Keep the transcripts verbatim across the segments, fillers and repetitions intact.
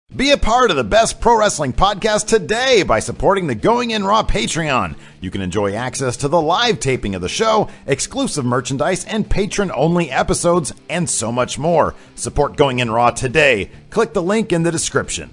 Be a part of the best pro wrestling podcast today by supporting the Going In Raw Patreon. You can enjoy access to the live taping of the show, exclusive merchandise, and patron-only episodes, and so much more. Support Going In Raw today. Click the link in the description.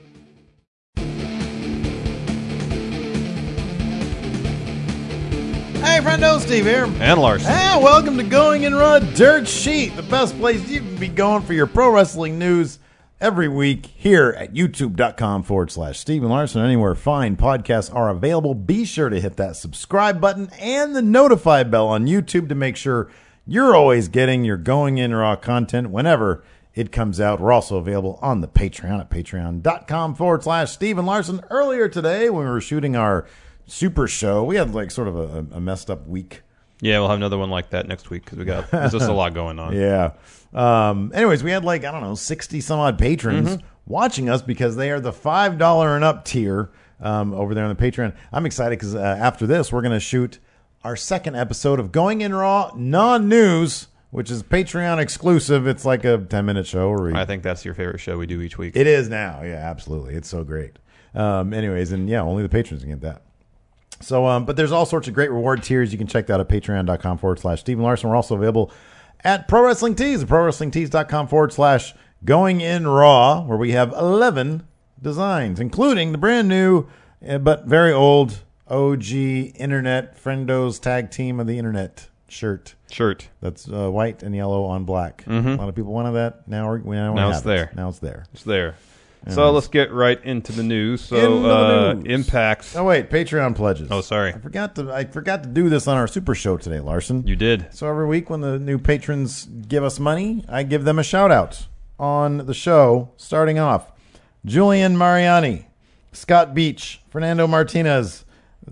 Hey, friendo, Steve here. And Larson. And welcome to Going In Raw Dirt Sheet, the best place you can be going for your pro wrestling news every week here at youtube.com forward slash Steven Larson. Anywhere fine podcasts are available. Be sure to hit that subscribe button and the notify bell on YouTube to make sure you're always getting your Going In Raw content whenever it comes out. We're also available on the Patreon at patreon.com forward slash Steven Larson. Earlier today when we were shooting our super show, we had like sort of a, a messed up week. Yeah, we'll have another one like that next week because we got there's just a lot going on. Yeah. Um, anyways, we had like, I don't know, sixty some odd patrons Mm-hmm. watching us because they are the five dollars and up tier um, over there on the Patreon. I'm excited because uh, after this, we're going to shoot our second episode of Going In Raw Non-News, which is Patreon exclusive. It's like a ten minute show. Where we, I think that's your favorite show we do each week. It is now. Yeah, absolutely. It's so great. Um, anyways, and yeah, only the patrons can get that. So, um, but there's all sorts of great reward tiers. You can check that at patreon.com forward slash Steven Larson. We're also available at Pro Wrestling Tees, prowrestlingtees.com forward slash Going In Raw, where we have eleven designs, including the brand new, uh, but very old O G Internet Friendos Tag Team of the Internet shirt. Shirt. That's uh, white and yellow on black. Mm-hmm. A lot of people wanted that. Now, we're, we now, now we it's have there. It. Now it's there. It's there. Anyways. So let's get right into the news. So Into the uh, news. Impact's. Oh wait, Patreon pledges. Oh, sorry. I forgot to. I forgot to do this on our Super Show today, Larson. You did. So every week when the new patrons give us money, I give them a shout out on the show. Starting off, Julian Mariani, Scott Beach, Fernando Martinez,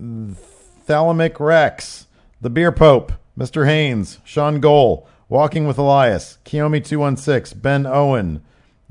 Thalamic Rex, The Beer Pope, Mister Haynes, Sean Goal, Walking with Elias, Kiyomi two one six, Ben Owen,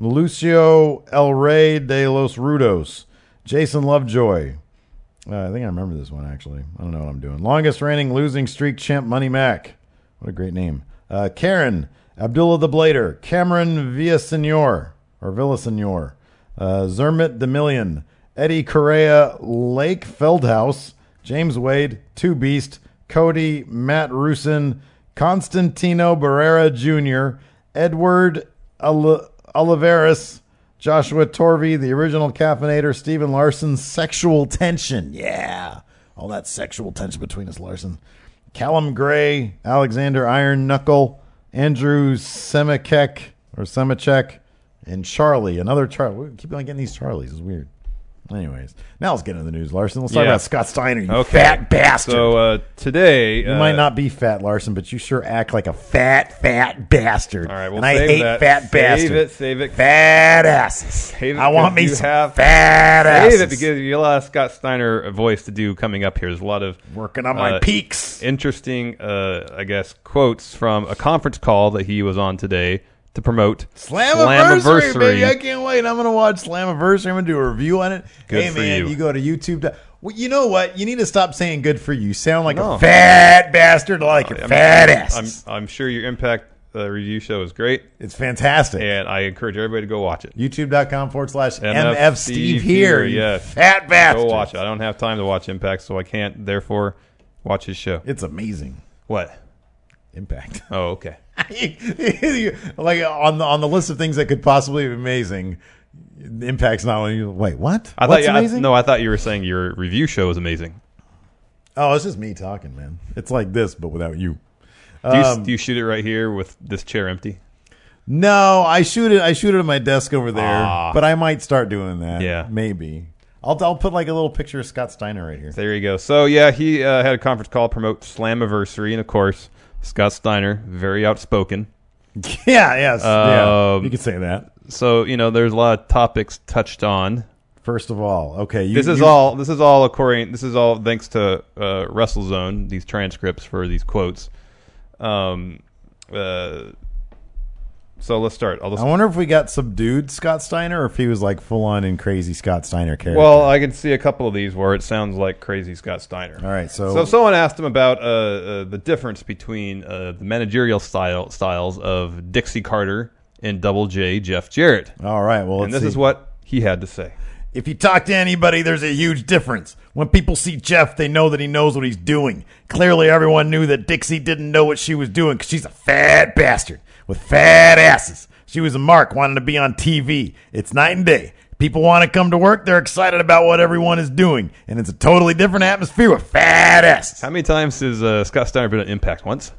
Lucio El Rey de los Rudos, Jason Lovejoy. Uh, I think I remember this one, actually. I don't know what I'm doing. Longest reigning losing streak champ, Money Mac. What a great name. Uh, Karen, Abdullah the Blader, Cameron Villasenor, or Villasenor, uh, Zermit DeMillion, Eddie Correa, Lake Feldhouse, James Wade, Two Beast, Cody, Matt Rusin, Constantino Barrera Junior, Edward Al- Oliveris, Joshua Torvey, the original caffeinator, Steven Larson, Sexual Tension. Yeah. All that sexual tension between us, Larson. Callum Gray, Alexander Iron Knuckle, Andrew Semachek, or Semachek, and Charlie. Another Charlie. We keep on getting these Charlies. It's weird. Anyways, now let's get into the news, Larson. Let's talk Yeah. about Scott Steiner, you Okay. fat bastard. So uh, today. You uh, might not be fat, Larson, but you sure act like a fat, fat bastard. All right, we'll and I save hate that. fat Save bastards. it, save it. Fat asses. Save it I want me because you some have- fat asses. Save it because you allow Scott Steiner a voice to do coming up here. There's a lot of Working on my uh, peaks. interesting, uh, I guess, quotes from a conference call that he was on today to promote Slammiversary, baby. I can't wait. I'm going to watch Slammiversary. I'm going to do a review on it. Good hey, for man, you. you go to YouTube. To, well, you know what? You need to stop saying good for you. You sound like No. a fat bastard. I like your I mean, fat I'm, asses. I'm, I'm sure your Impact uh, review show is great, It's fantastic. and I encourage everybody to go watch it. YouTube.com forward slash M F MF Steve here. You yes. fat bastard. Go watch it. I don't have time to watch Impact, so I can't, therefore, watch his show. It's amazing. What? Impact. Oh, okay. like on the on the list of things that could possibly be amazing, Impact's not one. You wait, what? I What's thought you, amazing? I, no, I thought you were saying your review show is amazing. Oh, it's just me talking, man. It's like this, but without you. Do you, Um, do you shoot it right here with this chair empty? No, I shoot it. I shoot it at my desk over there, Ah. but I might start doing that. Yeah. maybe. I'll I'll put like a little picture of Scott Steiner right here. There you go. So, yeah, he uh, had a conference call to promote Slammiversary, and, of course, Scott Steiner, very outspoken. yeah, yes, yeah. Um, You could say that. So, you know, there's a lot of topics touched on. First of all, okay. You, This is you- all. This is all according. This is all thanks to uh, WrestleZone. These transcripts for these quotes. Um. Uh. So let's start. I'll just, I wonder if we got subdued Scott Steiner, or if he was like full on in crazy Scott Steiner character. well, I can see a couple of these where it sounds like crazy Scott Steiner. all right. So, So someone asked him about uh, uh, the difference between uh, the managerial style styles of Dixie Carter and Double J Jeff Jarrett, all right. Well, and let's this see. is what he had to say. If you talk to anybody, there's a huge difference. When people see Jeff, they know that he knows what he's doing. Clearly, everyone knew that Dixie didn't know what she was doing because she's a fat bastard with fat asses. She was a mark, wanting to be on T V. It's night and day. People want to come to work. They're excited about what everyone is doing. And it's a totally different atmosphere with fat asses. How many times has uh, Scott Steiner been on Impact? Once?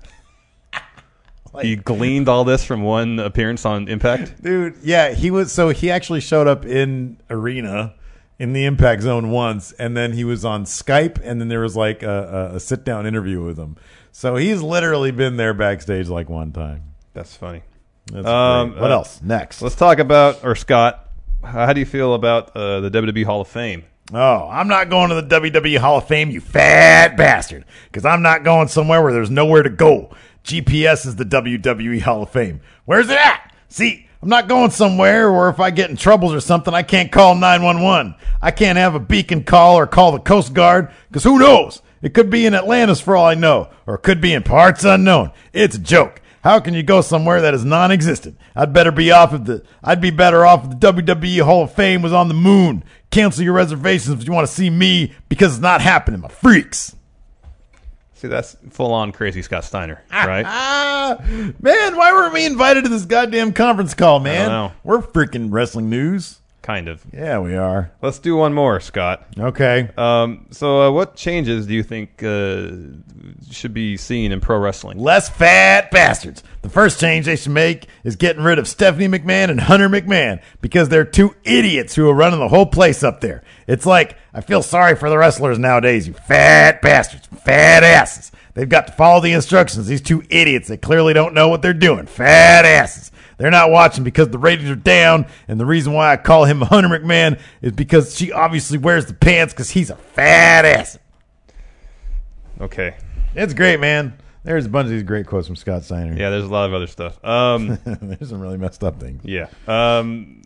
Like, he gleaned all this from one appearance on Impact? Dude, yeah, he was. So he actually showed up in Arena in the Impact Zone once, and then he was on Skype, and then there was like a, a, a sit-down interview with him. So he's literally been there backstage like one time. That's funny. That's Um, great. What uh, else? Next. Let's talk about, or Scott, how do you feel about uh, the W W E Hall of Fame? Oh, I'm not going to the W W E Hall of Fame, you fat bastard, because I'm not going somewhere where there's nowhere to go. G P S is the W W E Hall of Fame. Where's it at? See, I'm not going somewhere where if I get in troubles or something, I can't call nine one one. I can't have a beacon call or call the Coast Guard, because who knows? It could be in Atlantis for all I know, or it could be in parts unknown. It's a joke. How can you go somewhere that is non-existent? I'd better be off of the. I'd be better off if the W W E Hall of Fame was on the moon. Cancel your reservations if you want to see me, because it's not happening, my freaks. See, that's full-on crazy Scott Steiner, right? Ah, man, why weren't we invited to this goddamn conference call, man? I don't know. We're freaking wrestling news. Kind of. Yeah, we are. Let's do one more, Scott. Okay. Um, so uh, what changes do you think uh, should be seen in pro wrestling? Less fat bastards. The first change they should make is getting rid of Stephanie McMahon and Hunter McMahon because they're two idiots who are running the whole place up there. It's like, I feel sorry for the wrestlers nowadays, you fat bastards, fat asses. They've got to follow the instructions. These two idiots, they clearly don't know what they're doing. Fat asses. They're not watching because the ratings are down, and the reason why I call him Hunter McMahon is because she obviously wears the pants because he's a fat ass. Okay. It's great, man. There's a bunch of these great quotes from Scott Steiner. Yeah, there's a lot of other stuff. Um, There's some really messed up things. yeah. Um,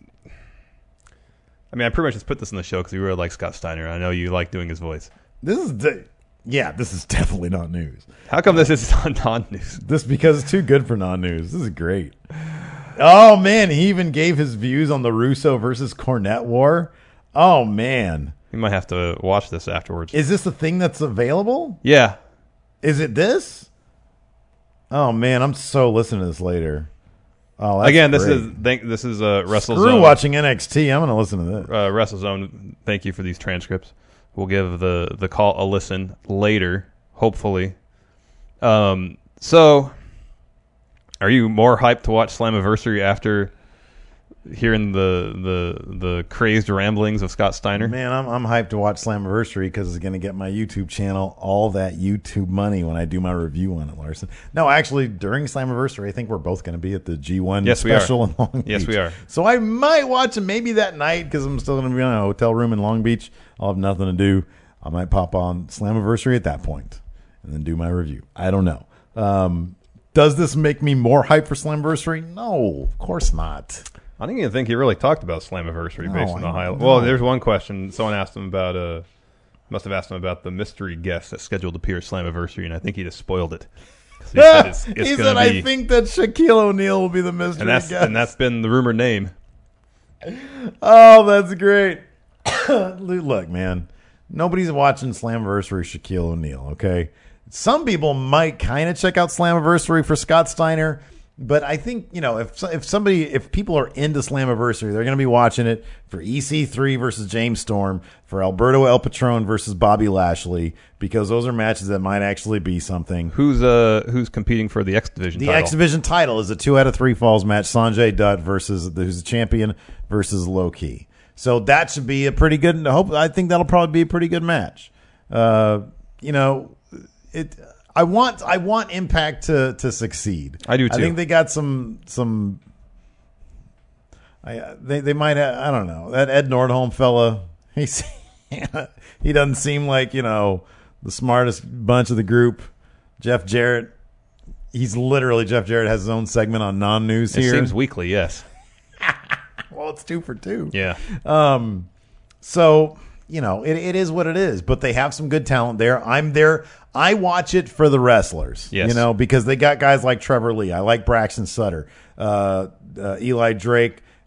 I mean, I pretty much just put this in the show because we really like Scott Steiner. I know you like doing his voice. This is, de- yeah, this is definitely not news. How come this is on non-news? This because it's too good for non-news. This is great. Oh, man, he even gave his views on the Russo versus Cornette war. Oh, man. You might have to watch this afterwards. Is this a thing that's available? Yeah. Is it this? Oh, man, I'm so listening to this later. Oh, that's Again, this great. is thank, this is uh, WrestleZone. Screw watching N X T. I'm going to listen to this. Uh, WrestleZone, thank you for these transcripts. We'll give the, the call a listen later, hopefully. Um, so, are you more hyped to watch Slammiversary after hearing the the the crazed ramblings of Scott Steiner? Man, I'm I'm hyped to watch Slammiversary because it's going to get my YouTube channel all that YouTube money when I do my review on it, Larson. No, actually, during Slammiversary, I think we're both going to be at the G one Yes, we are. special in Long Beach. Yes, we are. So I might watch it maybe that night because I'm still going to be in a hotel room in Long Beach. I'll have nothing to do. I might pop on Slammiversary at that point and then do my review. I don't know. Um, does this make me more hyped for Slammiversary? No, of course not. I don't even think he really talked about Slammiversary No, based on the I- highlight. no. Well, there's one question. Someone asked him about uh must have asked him about the mystery guest that's scheduled to appear at Slammiversary, and I think he just spoiled it. 'Cause He said it's, it's he gonna said, be, I think that Shaquille O'Neal will be the mystery and that's guest. and that's been the rumored name. Oh, that's great. Look, man, nobody's watching Slammiversary Shaquille O'Neal, okay? Some people might kind of check out Slammiversary for Scott Steiner, but I think, you know, if if somebody, if people are into Slammiversary, they're going to be watching it for E C three versus James Storm, for Alberto El Patron versus Bobby Lashley, because those are matches that might actually be something. Who's uh who's competing for the X Division The title? X Division title is a two out of three falls match. Sanjay Dutt versus the, who's the champion versus Low Key. So that should be a pretty good. I hope I think that'll probably be a pretty good match. Uh, you know, it. I want I want Impact to to succeed. I do too. I think they got some some. I they they might have, I don't know, that Ed Nordholm fella. He's he doesn't seem like, you know, the smartest bunch of the group. Jeff Jarrett. He's literally Jeff Jarrett has his own segment on non-news It here. seems weekly, yes. Well, it's two for two. Yeah. Um, so, you know, it, it is what it is, but they have some good talent there. I'm there. I watch it for the wrestlers, Yes. you know, because they got guys like Trevor Lee. I like Braxton Sutter, uh, uh, Eli Drake,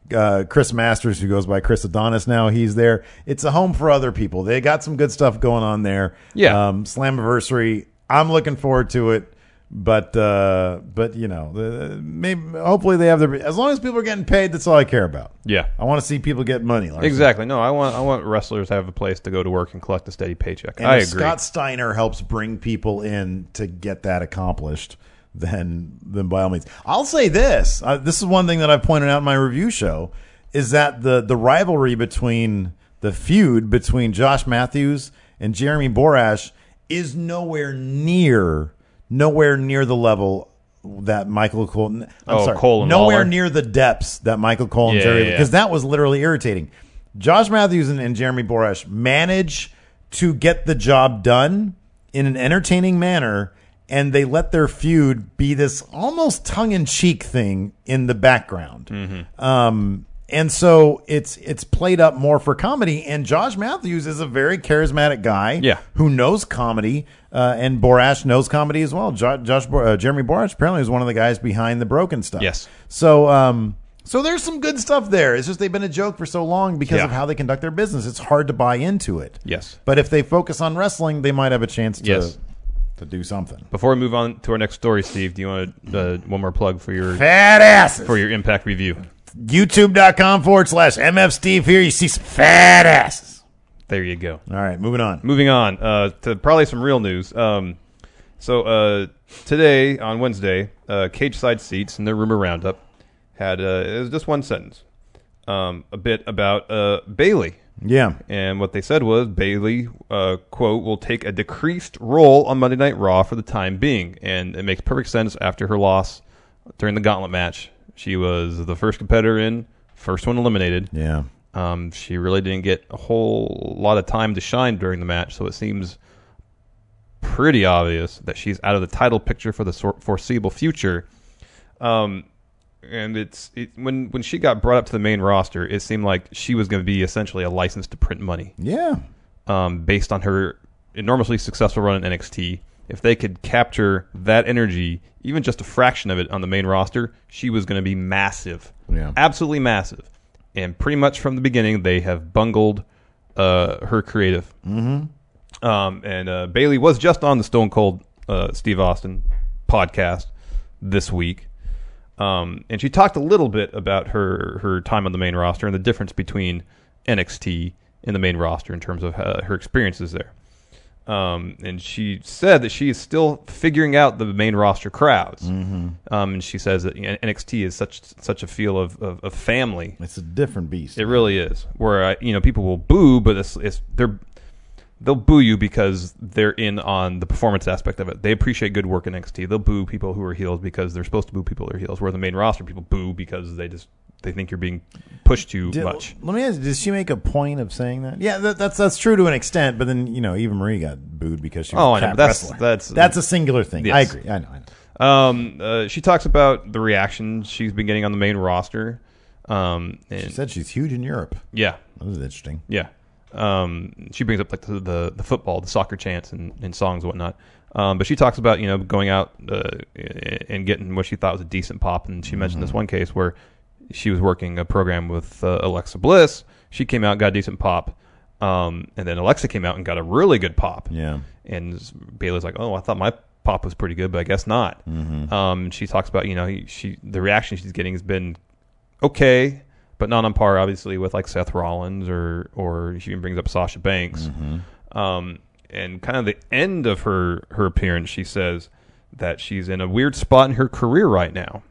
Uh, Chris Masters, who goes by Chris Adonis now, he's there. It's a home for other people. They got some good stuff going on there. Yeah. Um, Slammiversary, I'm looking forward to it. But uh, but you know, the, maybe hopefully they have their. As long as people are getting paid, that's all I care about. Yeah, I want to see people get money. Larson. Exactly. No, I want I want wrestlers to have a place to go to work and collect a steady paycheck. And I if agree. Scott Steiner helps bring people in to get that accomplished, then then by all means, I'll say this. Uh, this is one thing that I pointed out in my review show is that the the rivalry between the feud between Josh Matthews and Jeremy Borash is nowhere near. Nowhere near the level that Michael Cole. I'm oh, sorry, Cole and nowhere Lawler. near the depths that Michael Cole and Yeah, Jerry, yeah, because yeah. that was literally irritating. Josh Matthews and, and Jeremy Borash manage to get the job done in an entertaining manner, and they let their feud be this almost tongue-in-cheek thing in the background. Mm-hmm. Um, and so it's it's played up more for comedy, and Josh Matthews is a very charismatic guy Yeah. who knows comedy, uh, and Borash knows comedy as well. Jo- Josh Bo- uh, Jeremy Borash apparently is one of the guys behind the Broken stuff. Yes. So um, so there's some good stuff there. It's just they've been a joke for so long because Yeah. of how they conduct their business. It's hard to buy into it. Yes. But if they focus on wrestling, they might have a chance to Yes. to do something. Before we move on to our next story, Steve, do you want uh, one more plug for your Fat asses. for your Impact review? YouTube.com forward slash MF Steve here. You see some fat asses. There you go. All right, moving on. Moving on uh, to probably some real news. Um, so uh, today, on Wednesday, uh, Cage Side Seats and their rumor roundup had uh, it was just one sentence, um, a bit about uh, Bayley. Yeah. And what they said was Bayley, uh, quote, will take a decreased role on Monday Night Raw for the time being. And it makes perfect sense after her loss during the gauntlet match. She was the first competitor in, first one eliminated. Yeah. Um, she really didn't get a whole lot of time to shine during the match, so it seems pretty obvious that she's out of the title picture for the foreseeable future. Um, and it's it, when when she got brought up to the main roster, it seemed like she was going to be essentially a license to print money. Yeah. Um, based on her enormously successful run in N X T. If they could capture that energy, even just a fraction of it on the main roster, she was going to be massive. Yeah. Absolutely massive. And pretty much from the beginning, they have bungled uh, her creative. Mm-hmm. Um, and uh, Bayley was just on the Stone Cold uh, Steve Austin podcast this week. Um, and she talked a little bit about her, her time on the main roster and the difference between N X T and the main roster in terms of uh, her experiences there. Um, and she said that she is still figuring out the main roster crowds. Mm-hmm. Um, and she says that N X T is such such a feel of, of, of family. It's a different beast. It really is. Where I, you know people will boo, but it's, it's they're they'll boo you because they're in on the performance aspect of it. They appreciate good work in N X T. They'll boo people who are heels because they're supposed to boo people who are heels. Where the main roster people boo because they just they think you're being pushed too Did, much. Let me ask, does she make a point of saying that? Yeah, that, that's that's true to an extent, but then, you know, Eva Marie got booed because she was Oh, a I know, crap but that's- wrestler. that's- that's a singular thing. Yes. I agree. I know. I know. Um, uh, she talks about the reaction she's been getting on the main roster. Um, and She said she's huge in Europe. yeah, That was interesting. yeah. Um, she brings up like the the, the football, the soccer chants, and, and songs and whatnot. Um, but she talks about you know going out uh, and getting what she thought was a decent pop. And she mentioned this one case where she was working a program with uh, Alexa Bliss. She came out, got a decent pop. Um, and then Alexa came out and got a really good pop. Yeah. And Bayley's like, oh, I thought my pop was pretty good, but I guess not. Mm-hmm. Um, she talks about, you know, he, she the reaction she's getting has been okay, but not on par, obviously, with like Seth Rollins or or she even brings up Sasha Banks. Mm-hmm. Um, and kind of the end of her her appearance, she says that she's in a weird spot in her career right now.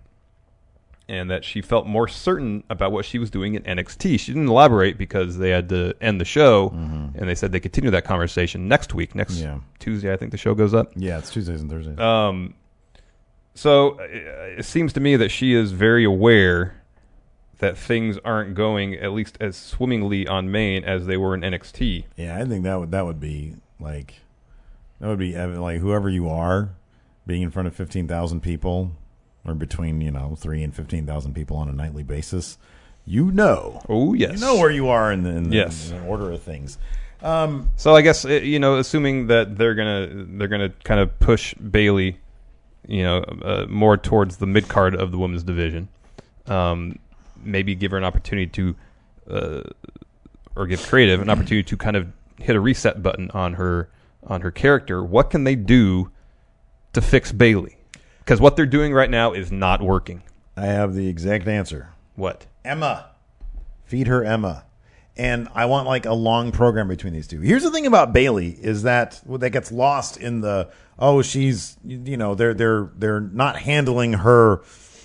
And that she felt more certain about what she was doing in N X T. She didn't elaborate because they had to end the show, Mm-hmm. and they said they continue that conversation next week, next Yeah. Tuesday. I think the show goes up. Yeah, it's Tuesdays and Thursdays. Um, so uh, it seems to me that she is very aware that things aren't going at least as swimmingly on main as they were in N X T. Yeah, I think that would that would be like that would be ev- like whoever you are, being in front of fifteen thousand people, or between you know three and fifteen thousand people on a nightly basis. You know, Oh yes, you know where you are in the, in the, Yes. in the order of things. Um, So I guess uh, you know, assuming that they're gonna they're gonna kind of push Bayley, you know, uh, more towards the mid card of the women's division. Um, maybe give her an opportunity to, uh, or give creative an opportunity to kind of hit a reset button on her on her character. What can they do to fix Bailey? Because what they're doing right now is not working. I have the exact answer. What? Emma. Feed her Emma. And I want like a long program between these two. Here's the thing about Bailey is that well, that gets lost in the oh she's you know they're they're they're not handling her.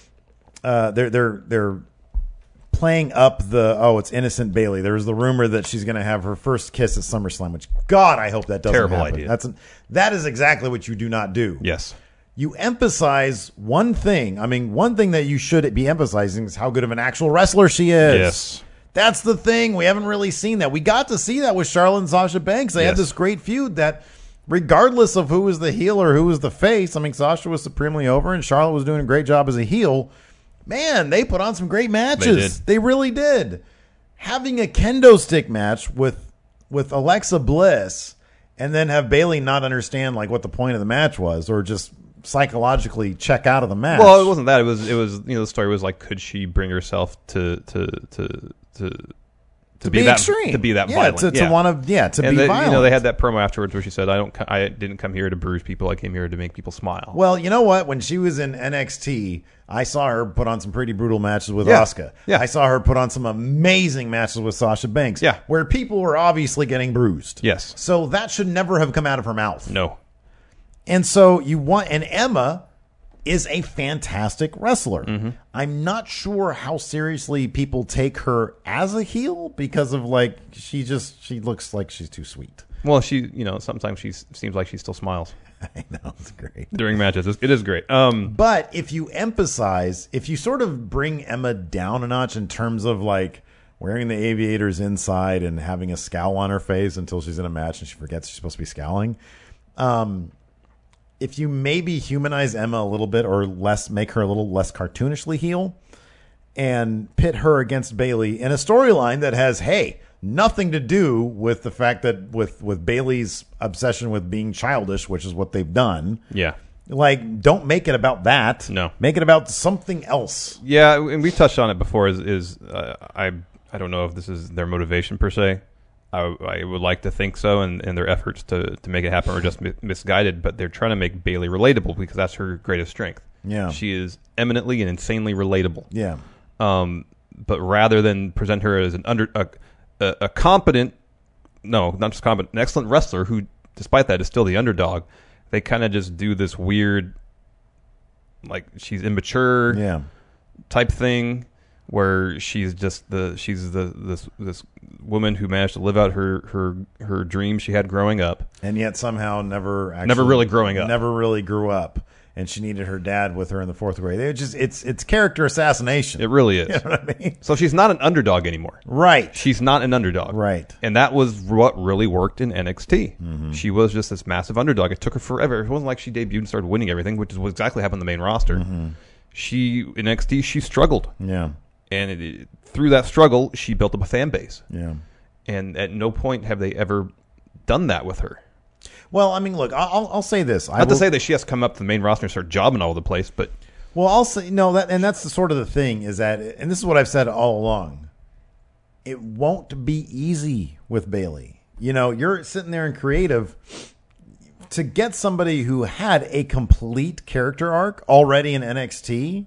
Uh, they're they're they're playing up the oh it's innocent Bailey. There's the rumor that she's going to have her first kiss at SummerSlam, which God I hope that doesn't Terrible happen. idea. That's an, that is exactly what you do not do. Yes. You emphasize one thing. I mean, one thing that you should be emphasizing is how good of an actual wrestler she is. Yes. That's the thing. We haven't really seen that. We got to see that with Charlotte and Sasha Banks. They Yes. had this great feud that regardless of who was the heel or who was the face, I mean, Sasha was supremely over and Charlotte was doing a great job as a heel. Man, they put on some great matches. They did. They really did. Having a kendo stick match with with Alexa Bliss and then have Bailey not understand like what the point of the match was or just psychologically check out of the match. Well, it wasn't that. It was it was you know the story was like could she bring herself to to to to to, be, be that extreme. to be that yeah, violent to, to yeah. want to yeah to and be they, violent. you know they had that promo afterwards where she said I don't co- I didn't come here to bruise people. I came here to make people smile. Well, you know what? When she was in N X T, I saw her put on some pretty brutal matches with Yeah. Asuka. Yeah. I saw her put on some amazing matches with Sasha Banks. Yeah. Where people were obviously getting bruised. Yes. So that should never have come out of her mouth. No. And so you want, and Emma is a fantastic wrestler. Mm-hmm. I'm not sure how seriously people take her as a heel because of like, she just, she looks like she's too sweet. Well, she you know sometimes she seems like she still smiles I know, it's great. during matches. It's, it is great. Um, But if you emphasize, if you sort of bring Emma down a notch in terms of like wearing the aviators inside and having a scowl on her face until she's in a match and she forgets she's supposed to be scowling, um, if you maybe humanize Emma a little bit or less, make her a little less cartoonishly heel and pit her against Bailey in a storyline that has, hey, nothing to do with the fact that with, with Bailey's obsession with being childish, which is what they've done. yeah. Like, don't make it about that. No. Make it about something else. Yeah, and we touched on it before. Is, is uh, I I don't know if this is their motivation per se. I, I would like to think so, and, and their efforts to, to make it happen are just mi- misguided. But they're trying to make Bailey relatable because that's her greatest strength. Yeah. She is eminently and insanely relatable. Yeah. Um, but rather than present her as an under a, a, a competent, no, not just competent, an excellent wrestler who, despite that, is still the underdog. They kind of just do this weird, like she's immature Yeah. type thing, where she's just the she's the this this woman who managed to live out her her her dream she had growing up, And yet somehow never actually, Never really growing up. Never really grew up. And she needed her dad with her in the fourth grade. It just it's it's character assassination. it really is. You know what I mean? So she's not an underdog anymore. Right. She's not an underdog. Right. And that was what really worked in N X T. Mm-hmm. She was just this massive underdog. It took her forever. It wasn't like she debuted and started winning everything, which is what exactly happened on the main roster. Mm-hmm. She, in N X T, she struggled. Yeah. And it, it- through that struggle, she built up a fan base. Yeah. And at no point have they ever done that with her. Well, I mean, look, I'll I'll say this. I Not will, to say that she has to come up to the main roster and start jobbing all over the place, but Well, I'll say no. That and that's the sort of the thing is that, and this is what I've said all along. It won't be easy with Bailey. You know, you're sitting there in creative to get somebody who had a complete character arc already in N X T.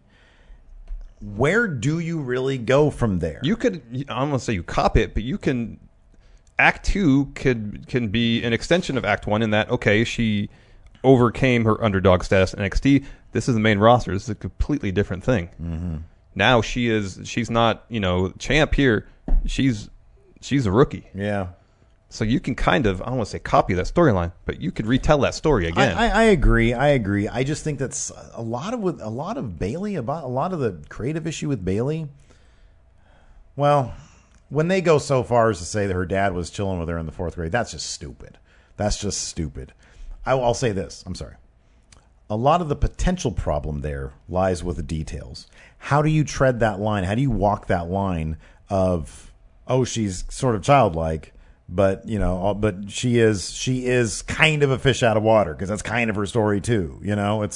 Where do you really go from there? you could, I don't want to say you copy it, but you can, Act two could can be an extension of Act one in that, okay, she overcame her underdog status in N X T. This is the main roster. This is a completely different thing. Mm-hmm. Now she is, she's not, you know, champ here. She's, she's a rookie. Yeah. So you can kind of, I don't want to say copy that storyline, but you could retell that story again. I, I, I agree. I agree. I just think that's a lot of with a lot of Bailey about a lot of the creative issue with Bailey. Well, when they go so far as to say that her dad was chilling with her in the fourth grade, that's just stupid. That's just stupid. I, I'll say this. I'm sorry. A lot of the potential problem there lies with the details. How do you tread that line? How do you walk that line of, oh, she's sort of childlike, but you know, but she is she is kind of a fish out of water because that's kind of her story too. You know, it's like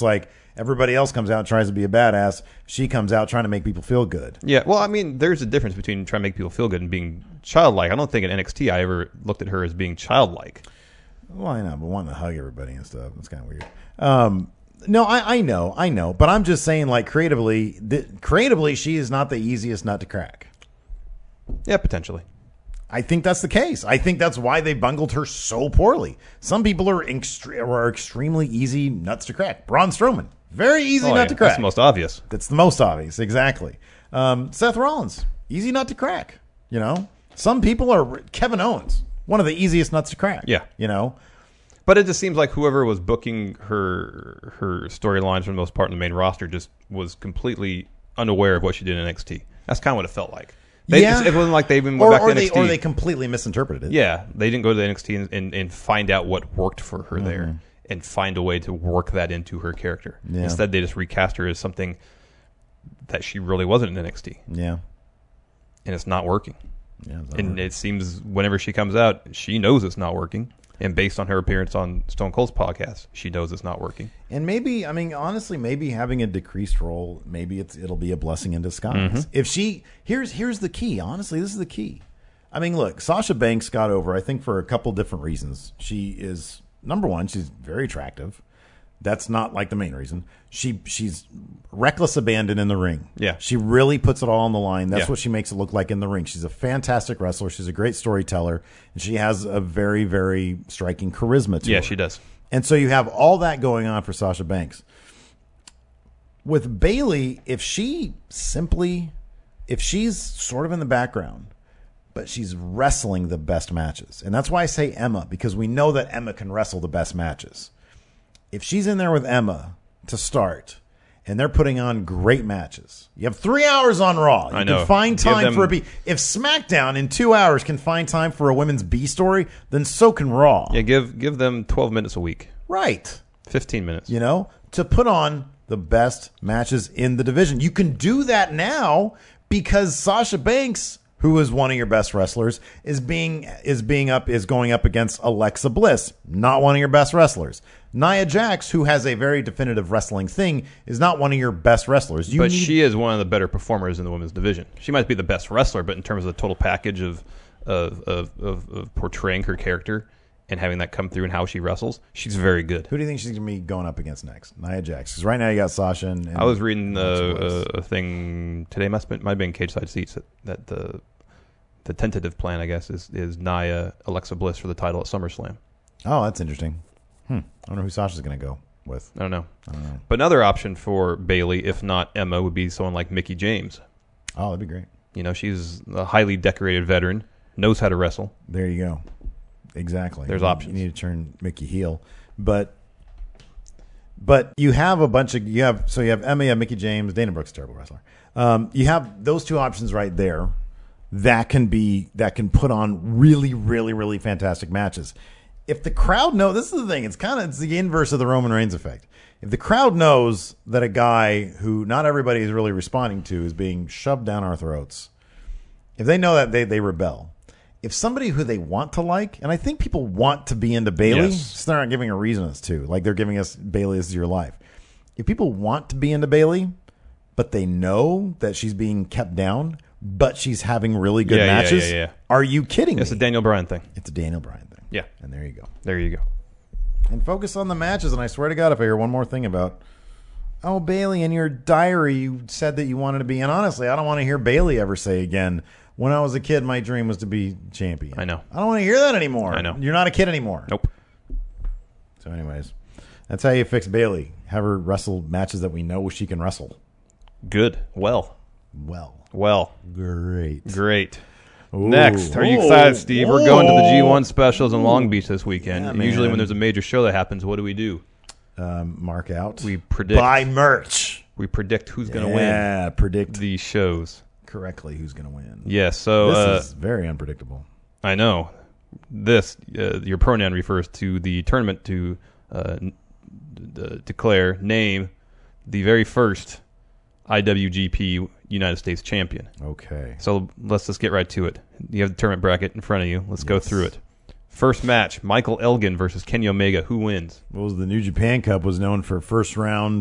Everybody else comes out and tries to be a badass. She comes out trying to make people feel good. Yeah, well, I mean, there's a difference between trying to make people feel good and being childlike. I don't think in N X T I ever looked at her as being childlike. Well, I know, but wanting to hug everybody and stuff. That's kind of weird. Um, no, I, I know, I know. But I'm just saying, like, creatively, the, creatively, she is not the easiest nut to crack. Yeah, potentially. I think that's the case. I think that's why they bungled her so poorly. Some people are, extre- are extremely easy nuts to crack. Braun Strowman, very easy Oh, nut yeah, to crack. That's the most obvious. That's the most obvious, exactly. Um, Seth Rollins, easy nut to crack. You know, some people are Kevin Owens, one of the easiest nuts to crack. Yeah, you know. But it just seems like whoever was booking her her storylines for the most part in the main roster just was completely unaware of what she did in N X T. That's kind of what it felt like. They, yeah. It wasn't like they even went or, back or to they, N X T. Or they completely misinterpreted it. Yeah, they didn't go to the N X T and, and, and find out what worked for her Mm-hmm. there and find a way to work that into her character. Yeah. Instead, they just recast her as something that she really wasn't in N X T. Yeah. And it's not working. Yeah, and it seems whenever she comes out, she knows it's not working. And based on her appearance on Stone Cold's podcast, she knows it's not working. And maybe, I mean, honestly, maybe having a decreased role, maybe it's it'll be a blessing in disguise. Mm-hmm. If she, here's here's the key. Honestly, this is the key. I mean, look, Sasha Banks got over, I think, for a couple different reasons. She is, number one, she's very attractive. That's not like the main reason. She she's reckless abandon in the ring. Yeah. She really puts it all on the line. That's Yeah. what she makes it look like in the ring. She's a fantastic wrestler. She's a great storyteller. And she has a very, very striking charisma to her. Yeah, she does. And so you have all that going on for Sasha Banks. With Bayley, if she simply, if she's sort of in the background, but she's wrestling the best matches. And that's why I say Emma, because we know that Emma can wrestle the best matches. If she's in there with Emma to start, and they're putting on great matches, you have three hours on Raw. You I know. can find Give time them- for a B. If SmackDown in two hours can find time for a women's B story, then so can Raw. Yeah, give give them twelve minutes a week, Right. fifteen minutes. You know, to put on the best matches in the division. You can do that now because Sasha Banks, who is one of your best wrestlers, is being is being up is going up against Alexa Bliss, not one of your best wrestlers. Nia Jax, who has a very definitive wrestling thing, is not one of your best wrestlers. You but need, she is one of the better performers in the women's division. She might be the best wrestler, but in terms of the total package of of of, of, of portraying her character and having that come through in how she wrestles, she's very good. who do you think she's going to be going up against next? Nia Jax. Because right now you got Sasha and, and I was reading Alexa uh, Bliss. a, a thing today. Must have been, might have been Cage Side Seats that, that the the tentative plan, I guess, is is Nia Alexa Bliss for the title at SummerSlam. Oh, that's interesting. Hmm. I wonder who Sasha's going to go with. I don't know. I don't know. But another option for Bayley, if not Emma, would be someone like Mickie James. Oh, that'd be great. You know, she's a highly decorated veteran, knows how to wrestle. There you go. Exactly. There's you, options. You need to turn Mickey heel, but but you have a bunch of you have so you have Emma, you have Mickie James, Dana Brooks, a terrible wrestler. Um, you have those two options right there that can be that can put on really, really, really fantastic matches. If the crowd know, this is the thing. It's kind of it's the inverse of the Roman Reigns effect. If the crowd knows that a guy who not everybody is really responding to is being shoved down our throats, if they know that, they they rebel. If somebody who they want to like, and I think people want to be into Bayley, Yes. so they're not giving a reason as to, like they're giving us Bayley as your life. If people want to be into Bayley, but they know that she's being kept down, but she's having really good Yeah, yeah, matches, yeah, yeah. are you kidding It's me? a Daniel Bryan thing. It's a Daniel Bryan thing. Yeah. And there you go. There you go. And focus on the matches. And I swear to God, if I hear one more thing about, oh, Bayley, in your diary, you said that you wanted to be. And honestly, I don't want to hear Bayley ever say again, when I was a kid, my dream was to be champion. I know. I don't want to hear that anymore. I know. You're not a kid anymore. Nope. So, anyways, that's how you fix Bayley. Have her wrestle matches that we know she can wrestle. Good. Well. Well. Well. Great. Great. Ooh. Next, are you Ooh. excited, Steve? We're going to the G one Ooh. specials in Long Beach this weekend. Yeah, And usually, man. when there's a major show that happens, what do we do? Um, mark out. We predict. Buy merch. We predict who's going to Yeah, predict win these shows. correctly who's going to win. Yes. So This uh, is very unpredictable. I know this. Uh, your pronoun refers to the tournament to uh, n- d- declare name the very first I W G P United States champion. Okay. So let's just get right to it. You have the tournament bracket in front of you. Let's go Yes. through it. First match: Michael Elgin versus Kenny Omega. Who wins? What was the New Japan Cup was known for first round.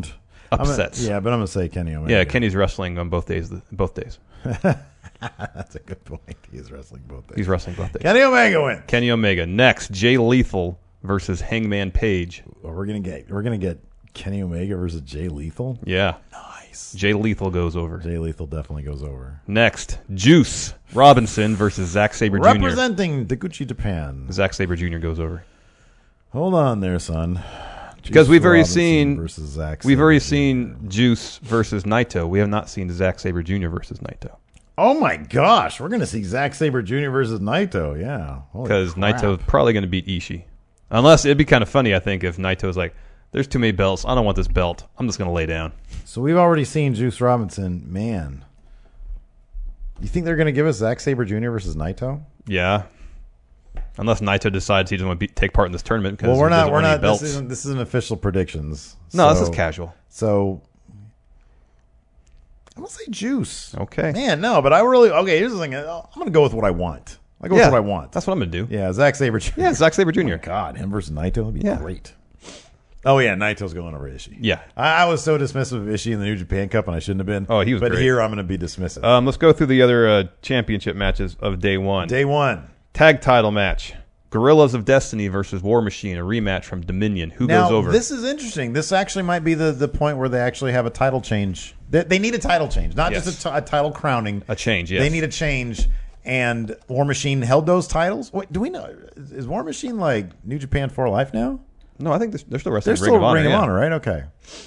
upsets. I'm gonna, yeah, but I'm gonna say Kenny Omega. Yeah, Kenny's wrestling on both days. Both days. That's a good point. He's wrestling both days. He's wrestling both days. Kenny Omega wins. Kenny Omega. Next, Jay Lethal versus Hangman Page. Well, we're gonna get we're gonna get Kenny Omega versus Jay Lethal. Yeah. Nice. Jay Lethal goes over. Jay Lethal definitely goes over. Next, Juice Robinson versus Zack Sabre Junior Representing Taguchi Japan. Zack Sabre Junior goes over. Hold on there, son. Because Juice we've already Robinson seen versus Zack we've Sabre already Junior seen Juice versus Naito. We have not seen Zack Sabre Junior versus Naito. Oh my gosh, we're gonna see Zack Sabre Junior versus Naito. Yeah, because Naito's probably going to beat Ishii. Unless it'd be kind of funny, I think, if Naito's like, "There's too many belts. I don't want this belt. I'm just going to lay down." So we've already seen Juice Robinson. Man, you think they're going to give us Zack Sabre Junior versus Naito? Yeah. Unless Naito decides he doesn't want to be, take part in this tournament because well, we're he not. doesn't We're want any not. belts. This isn't. This isn't official predictions. No, so, this is casual. So I'm gonna say Juice. Okay. Man, no, but I really okay. Here's the thing. I'm gonna go with what I want. I go yeah, with what I want. That's what I'm going to do. Yeah, Zack Sabre Junior Yeah, Zack Sabre Junior Oh God, him versus Naito would be Yeah. great. Oh yeah, Naito's going over Ishii. Yeah. I, I was so dismissive of Ishii in the New Japan Cup, and I shouldn't have been. Oh, he was But great. here I'm going to be dismissive. Um, let's go through the other uh, championship matches of day one. Day one. Tag title match. Guerrillas of Destiny versus War Machine, a rematch from Dominion. Who Now, goes over? this is interesting. This actually might be the, the point where they actually have a title change. They, they need a title change, not Yes. just a, t- a title crowning. A change, yes. They need a change. And War Machine held those titles. Wait, do we know? Is War Machine like New Japan for Life now? No, I think they're, they're still wrestling They're Ring still of Honor. Ring of yeah. Honor, right? Okay.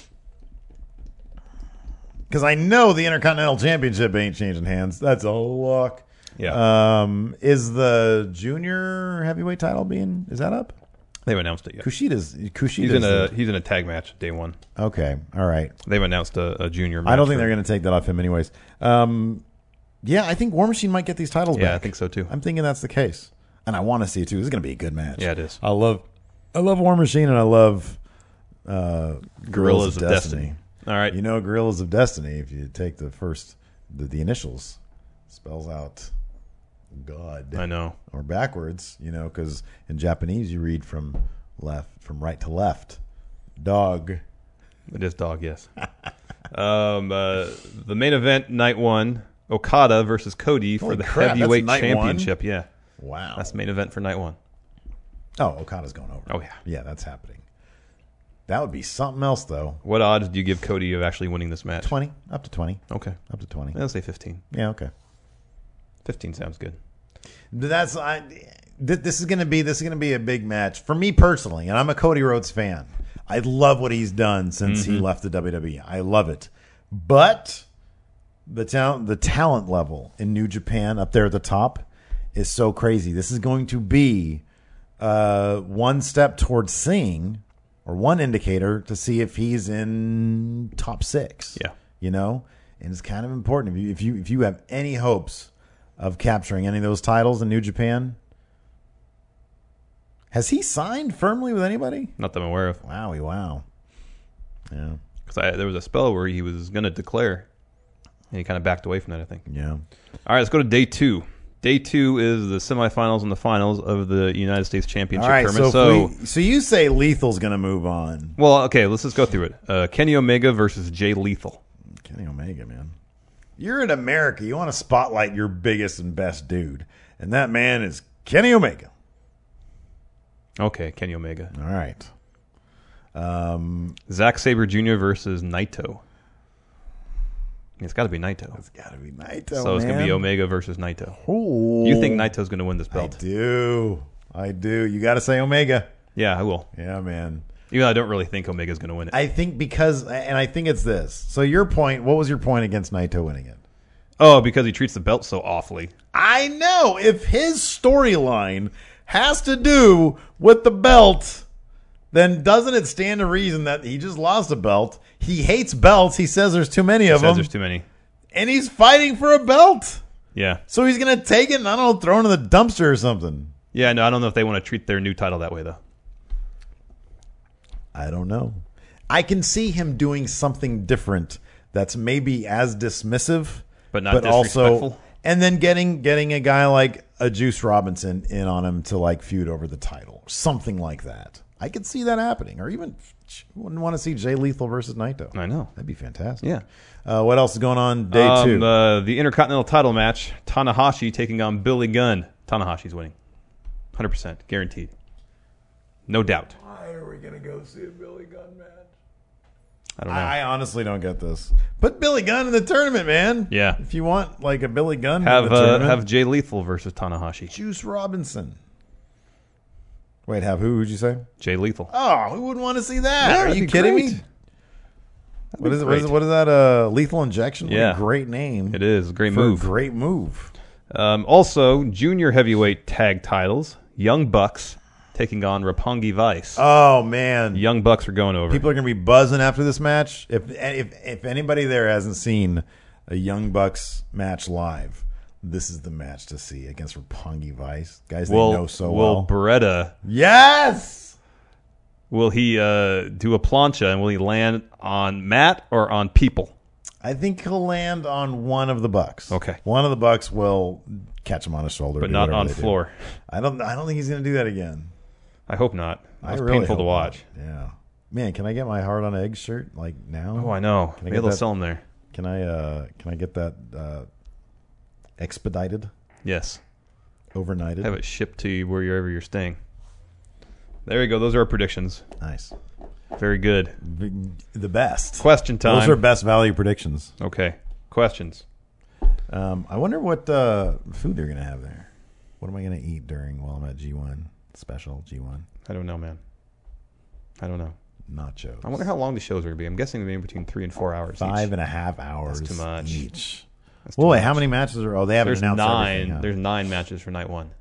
Because I know the Intercontinental Championship ain't changing hands. That's a look. Yeah. Um, is the junior heavyweight title being is that up? They've announced it yet. Kushida's Kushida's He's in a the- he's in a tag match day one. okay. All right. They've announced a, a junior match. I don't think for- they're going to take that off him, anyways. Um, yeah, I think War Machine might get these titles Yeah, back. I think so too. I'm thinking that's the case, and I want to see it too. This is going to be a good match. Yeah, it is. I love, I love War Machine, and I love uh, Guerrillas of, of Destiny. Destiny. All right. You know, Guerrillas of Destiny. If you take the first, the, the initials, spells out God. I know. Or backwards. You know, because in Japanese you read from left, from right to left. Dog. It is dog, yes. um, uh, the main event, night one, Okada versus Cody for Holy the crap, that's heavyweight night championship. Yeah, Wow. that's the main event for night one. Oh, Okada's going over. Oh, yeah. Yeah, that's happening. That would be something else, though. What odds do you give Cody of actually winning this match? twenty. Up to twenty. Okay. Up to twenty. I'll say fifteen. Yeah, okay. fifteen sounds good. That's I. Th- this is gonna be this is gonna be a big match for me personally, and I'm a Cody Rhodes fan. I love what he's done since Mm-hmm. he left the W W E. I love it, but the talent the talent level in New Japan up there at the top is so crazy. This is going to be uh, one step towards seeing, or one indicator to see if he's in top six. Yeah. You know, and it's kind of important if you if you if you have any hopes of capturing any of those titles in New Japan. Has he signed firmly with anybody? Not that I'm aware of. Wowie, wow. Yeah, Because there was a spell where he was going to declare, and he kind of backed away from that, I think. yeah. All right, let's go to day two. Day two is the semifinals and the finals of the United States Championship All right, so tournament. if we, so you say Lethal's going to move on? well, okay, let's just go through it. Uh, Kenny Omega versus Jay Lethal. Kenny Omega, man. You're in America. You want to spotlight your biggest and best dude, and that man is Kenny Omega. Okay, Kenny Omega. All right. Um, Zack Sabre Junior versus Naito. It's got to be Naito. it's got to be Naito. So it's going to be man. Omega versus Naito. Ooh. You think Naito's going to win this I belt? do. I do. You got to say Omega. Yeah, I will. Yeah, man. Even though I don't really think Omega's going to win it. I think because, and I think it's this. So your point, what was your point against Naito winning it? oh, because he treats the belt so awfully. I know. If his storyline has to do with the belt, then doesn't it stand to reason that he just lost a belt? He hates belts. He says there's too many of Says them. there's too many. And he's fighting for a belt. Yeah. So he's going to take it and, I don't know, throw it in the dumpster or something. Yeah, no, I don't know if they want to treat their new title that way, though. I don't know. I can see him doing something different that's maybe as dismissive, But not also, disrespectful? and then getting getting a guy like a Juice Robinson in on him to like feud over the title, something like that. I could see that happening, or even Who wouldn't want to see Jay Lethal versus Naito? I know. That'd be fantastic. Yeah. Uh, what else is going on day um, two? Uh, the Intercontinental title match, Tanahashi taking on Billy Gunn. Tanahashi's winning. one hundred percent. Guaranteed. No doubt. Why are we going to go see a Billy Gunn match? I don't know. I, I honestly don't get this. Put Billy Gunn in the tournament, man. Yeah. If you want like a Billy Gunn have in the uh, tournament. have Jay Lethal versus Tanahashi. Juice Robinson. Wait, have who would you say? Jay Lethal. Oh, who wouldn't want to see that? Yeah, Are that'd you be kidding great. me? What be is, it, what is great. it? What is that? Uh, Lethal Injection? What Yeah. a great name. It is a great for move. A great move. Um, also, junior heavyweight tag titles. Young Bucks taking on Roppongi Vice. Oh man, Young Bucks are going over. people are going to be buzzing after this match. If if if anybody there hasn't seen a Young Bucks match live, this is the match to see against Roppongi Vice. Guys will, they know so will well. Beretta, Yes. will he uh, do a plancha and will he land on mat or on people? I think he'll land on one of the Bucks. Okay. One of the Bucks will catch him on his shoulder, But do not whatever on they do. floor. I don't. I don't think he's going to do that again. I hope not. That was I really painful to hope watch. not. Yeah, man. Can I get my Heart on Eggs shirt like now? Oh, I know. Can I Maybe get they'll that? sell them there. Can I? Uh, can I get that uh, expedited, Yes. overnighted? Have it shipped to you wherever you're staying. There you go. Those are our predictions. Nice. Very good. The best. Question time. Those are best value predictions. Okay. Questions. Um, I wonder what uh, food they're going to have there. What am I going to eat during while I'm at G one special G one I don't know, man. I don't know. nachos? I wonder how long the shows are going to be. I'm guessing they're going to be between three and four hours Five each. and a half hours That's too much. each. That's too Well, wait, much. how many matches are? Oh, they haven't There's announced nine. everything, huh? There's nine matches for night one.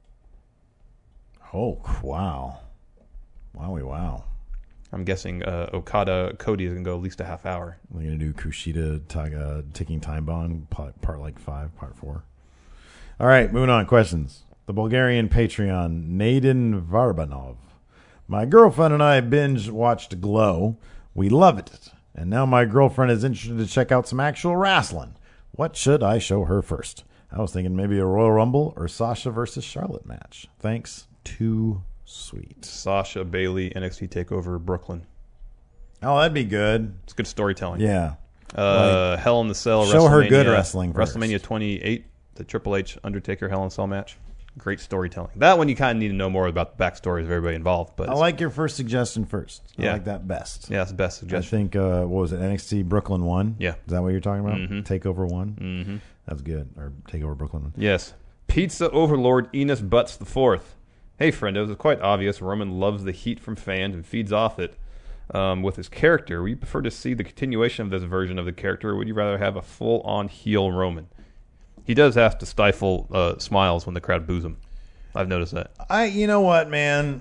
Oh, wow. Wowie, wow. I'm guessing uh, Okada Cody is going to go at least a half hour. We're going to do Kushida Taga, Ticking Time Bomb, part, part like five, part four. All right, moving on. Questions. The Bulgarian Patreon, Naden Varbanov. My girlfriend and I binge watched Glow. We loved it. And now my girlfriend is interested to check out some actual wrestling. What should I show her first? I was thinking maybe a Royal Rumble or Sasha versus Charlotte match. Thanks. Too sweet. Sasha Bailey N X T Takeover Brooklyn. Oh, that'd be good. It's good storytelling. Yeah. Uh, Hell in the Cell. Show her good WrestleMania- wrestling first. WrestleMania twenty-eight, the Triple H Undertaker Hell in a Cell match. Great storytelling. That one you kind of need to know more about the backstories of everybody involved. But I like your first suggestion first. I Yeah. like that best. yeah, it's the best I suggestion. think, uh, what was it, N X T Brooklyn one? Yeah. Is that what you're talking about? Mhm. Takeover one? Mm-hmm. That's good. Or Takeover Brooklyn one. Yes. Pizza Overlord Enos Butts the Fourth. Hey, friendos, it's quite obvious Roman loves the heat from fans and feeds off it um, with his character. Would you prefer to see the continuation of this version of the character, or would you rather have a full-on heel Roman? He does have to stifle uh, smiles when the crowd boos him. I've noticed that. I, you know what, man?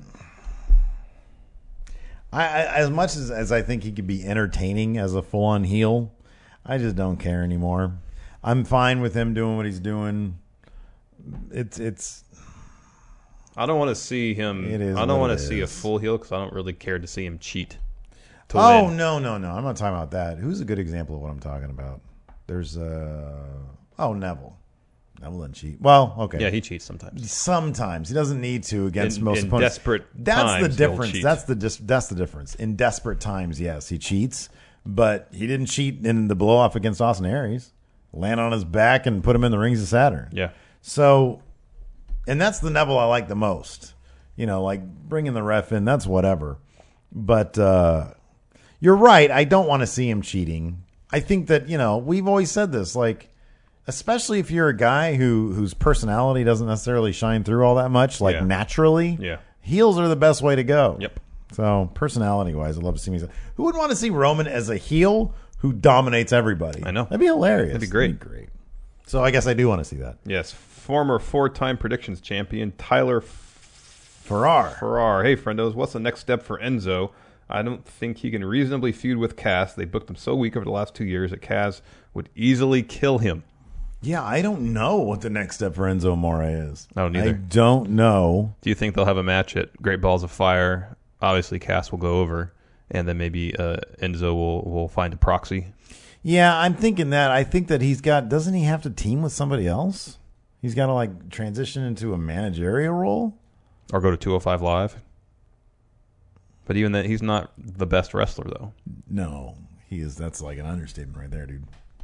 I, I as much as, as I think he could be entertaining as a full-on heel, I just don't care anymore. I'm fine with him doing what he's doing. It's it's I don't want to see him. It is I don't what want it to see a is. full heel because I don't really care to see him cheat. To oh win. no no no! I'm not talking about that. Who's a good example of what I'm talking about? There's uh oh Neville. Neville doesn't cheat. Well, okay. Yeah, he cheats sometimes. Sometimes he doesn't need to against In- most in opponents. desperate that's times, the he'll difference. cheat. That's the dis- that's the difference. In desperate times, yes, he cheats, but he didn't cheat in the blow off against Austin Aries. Land on his back and put him in the rings of Saturn. Yeah. So, and that's the Neville I like the most. You know, like bringing the ref in, that's whatever. But uh, you're right. I don't want to see him cheating. I think that, you know, we've always said this, like, especially if you're a guy who whose personality doesn't necessarily shine through all that much, like Yeah. naturally, Yeah. heels are the best way to go. Yep. So, personality-wise, I'd love to see me. Who would want to see Roman as a heel who dominates everybody? I know. That'd be hilarious. That'd be great. That'd be great. So, I guess I do want to see that. Yes. Former four-time predictions champion Tyler Farrar. Farrar. Hey, friendos, what's the next step for Enzo? I don't think he can reasonably feud with Cass. They booked him so weak over the last two years that Cass would easily kill him. Yeah, I don't know what the next step for Enzo Amore is. I don't either. I don't know. Do you think they'll have a match at Great Balls of Fire? Obviously, Cass will go over, and then maybe uh, Enzo will, will find a proxy. Yeah, I'm thinking that. I think that he's got. Doesn't he have to team with somebody else? He's got to like transition into a managerial role. Or go to two oh five Live. But even that, he's not the best wrestler, though. No, he is. That's like an understatement right there, dude.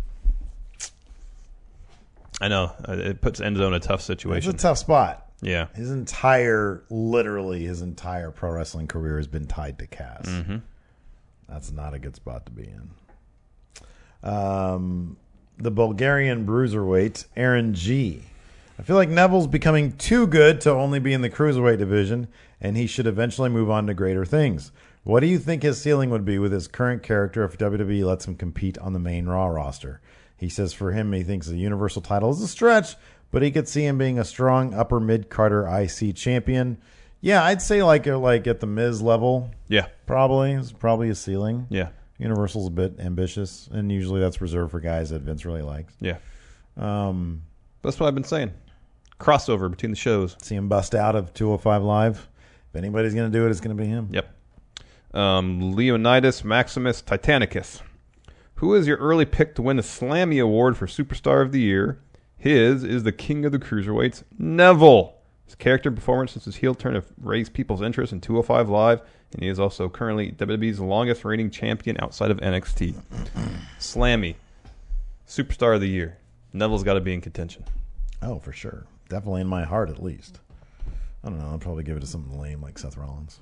I know. It puts Enzo in a tough situation. It's a tough spot. Yeah. His entire, literally, his entire pro wrestling career has been tied to Cass. Mm-hmm. That's not a good spot to be in. Um, the Bulgarian bruiserweight, Aaron G. I feel like Neville's becoming too good to only be in the cruiserweight division, and he should eventually move on to greater things. What do you think his ceiling would be with his current character if W W E lets him compete on the main Raw roster? He says for him, he thinks the Universal title is a stretch, but he could see him being a strong upper mid-Carter I C champion. Yeah, I'd say like like at the Miz level. Yeah. Probably. It's probably a ceiling. Yeah. Universal's a bit ambitious, and usually that's reserved for guys that Vince really likes. Yeah. Um, That's what I've been saying. Crossover between the shows. See him bust out of two oh five Live. If anybody's going to do it, it's going to be him. Yep. Um, Leonidas Maximus Titanicus. Who is your early pick to win the Slammy Award for Superstar of the Year? His is the king of the cruiserweights, Neville. His character and performance since his heel turn have raised people's interest in two oh five Live, and he is also currently W W E's longest reigning champion outside of N X T. Slammy. Superstar of the Year. Neville's got to be in contention. Oh, for sure. Definitely in my heart, at least. I don't know. I'll probably give it to something lame like Seth Rollins.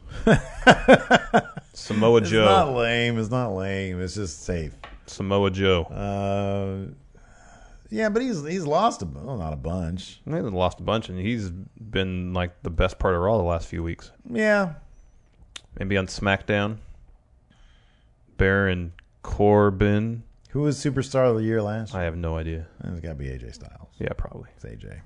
Samoa It's Joe. not lame. It's not lame. It's just safe. Samoa Joe. Uh, yeah, but he's he's lost a well, not a bunch. He hasn't lost a bunch, and he's been like the best part of Raw the last few weeks. Yeah. Maybe on SmackDown. Baron Corbin. Who was Superstar of the Year last year? I have no idea. It's got to be A J Styles. Yeah, probably. It's A J.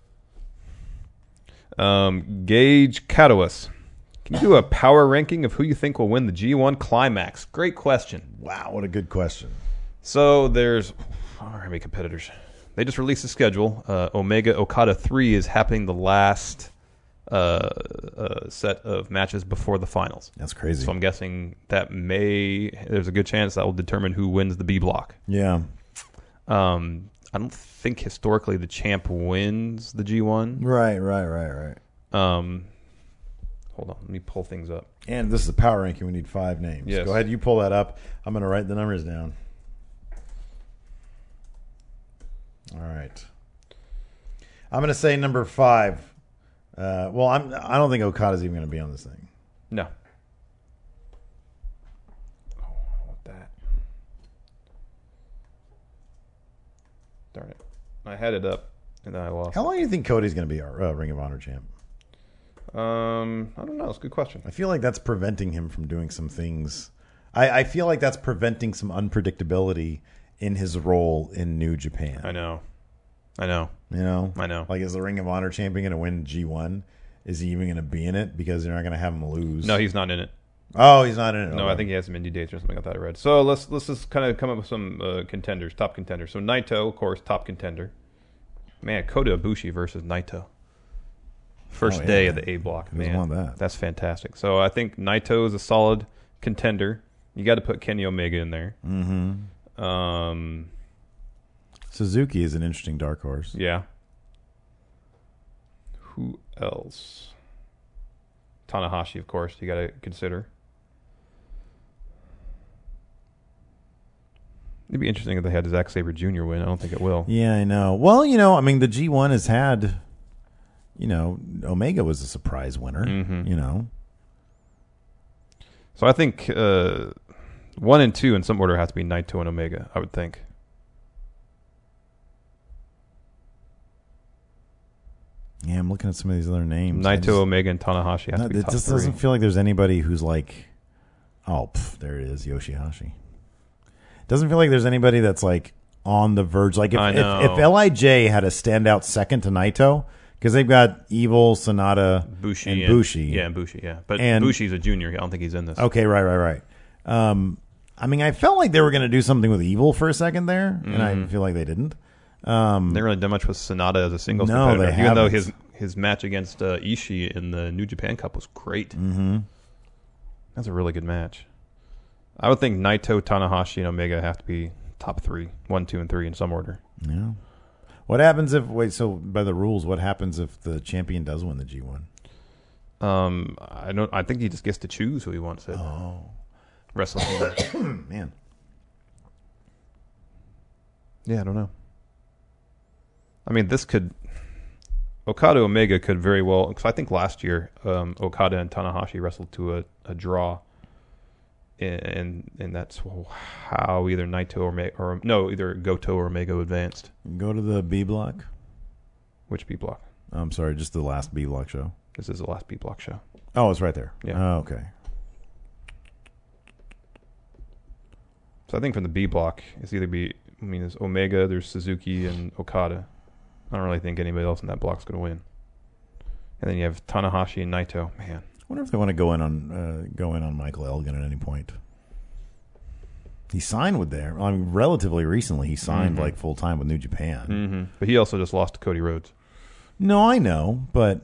Um, Gage Catowis. Can you do a power ranking of who you think will win the G one Climax? Great question. Wow, what a good question. So there's oh, how many competitors? They just released the schedule. Uh, Omega Okada three is happening the last uh, uh, set of matches before the finals. That's crazy. So I'm guessing that may there's a good chance that will determine who wins the B block. Yeah. Um, I don't think historically the champ wins the G one. Right, right, right, right. Um, hold on, let me pull things up. And this is a power ranking. We need five names. Yes. Go ahead, you pull that up. I'm going to write the numbers down. All right. I'm going to say number five. Uh, well, I'm. I don't think Okada's even going to be on this thing. No. Oh, I want that. Darn it. I had it up, and then I lost How long do you think Cody's going to be our uh, Ring of Honor champ? it. Um, I don't know. It's a good question. I feel like that's preventing him from doing some things. I, I feel like that's preventing some unpredictability in his role in New Japan. I know. I know. You know? I know. Like, is the Ring of Honor champion going to win G one? Is he even going to be in it? Because they're not going to have him lose. No, he's not in it. Oh, he's not in it. No, Okay. I think he has some indie dates or something like that I read. So let's let's just kind of come up with some uh, contenders, top contenders. So Naito, of course, top contender. Man, Kota Ibushi versus Naito. First Oh, yeah. day of the A block. Who doesn't Man, want that? that's fantastic. So I think Naito is a solid contender. You got to put Kenny Omega in there. Mm-hmm. Um, Suzuki is an interesting dark horse. yeah. Who else? Tanahashi, of course, you got to consider. It'd be interesting if they had Zack Sabre Junior win. I don't think it will. Yeah, I know. Well, you know, I mean, the G one has had, you know, Omega was a surprise winner, Mhm. you know. So I think uh, one and two in some order has to be Naito and Omega, I would think. Yeah, I'm looking at some of these other names. I Naito, just- Omega, and Tanahashi have no, to be it top just three. doesn't feel like there's anybody who's like, oh, pff, there it is, Yoshihashi. Doesn't feel like there's anybody that's like on the verge. Like if I know. if, if L I J had a standout second to Naito, because they've got Evil, Sonata, Bushi and and Bushi. Yeah, and Bushi, yeah. But And- Bushi's a junior. I don't think he's in this. Okay, right, right, right. Um, I mean, I felt like they were going to do something with Evil for a second there, and I feel like they didn't. Um, They didn't really done much with Sonata as a singles No, competitor, they even though haven't. his his match against uh, Ishii in the New Japan Cup was great. Mm-hmm. That's a really good match. I would think Naito, Tanahashi, and Omega have to be top three, one, two, and three in some order. yeah. What happens if wait? So by the rules, what happens if the champion does win the G one? Um, I don't. I think he just gets to choose who he wants to Oh, wrestle. man. Yeah, I don't know. I mean, this could Okada Omega could very well. Because I think last year um, Okada and Tanahashi wrestled to a, a draw, and and that's how either Naito or Omega, or no, either Goto or Omega advanced. Go to the B block. Which B block? I'm sorry, just the last B block show. This is the last B block show. Oh, it's right there. Yeah. Oh, okay. So I think from the B block, it's either be. I mean, there's Omega, there's Suzuki, and Okada. I don't really think anybody else in that block's going to win. And then you have Tanahashi and Naito. Man, I wonder if they want to go in on uh, go in on Michael Elgin at any point. He signed with there. I mean, relatively recently, he signed mm-hmm. like full time with New Japan. Mm-hmm. But he also just lost to Cody Rhodes. No, I know, but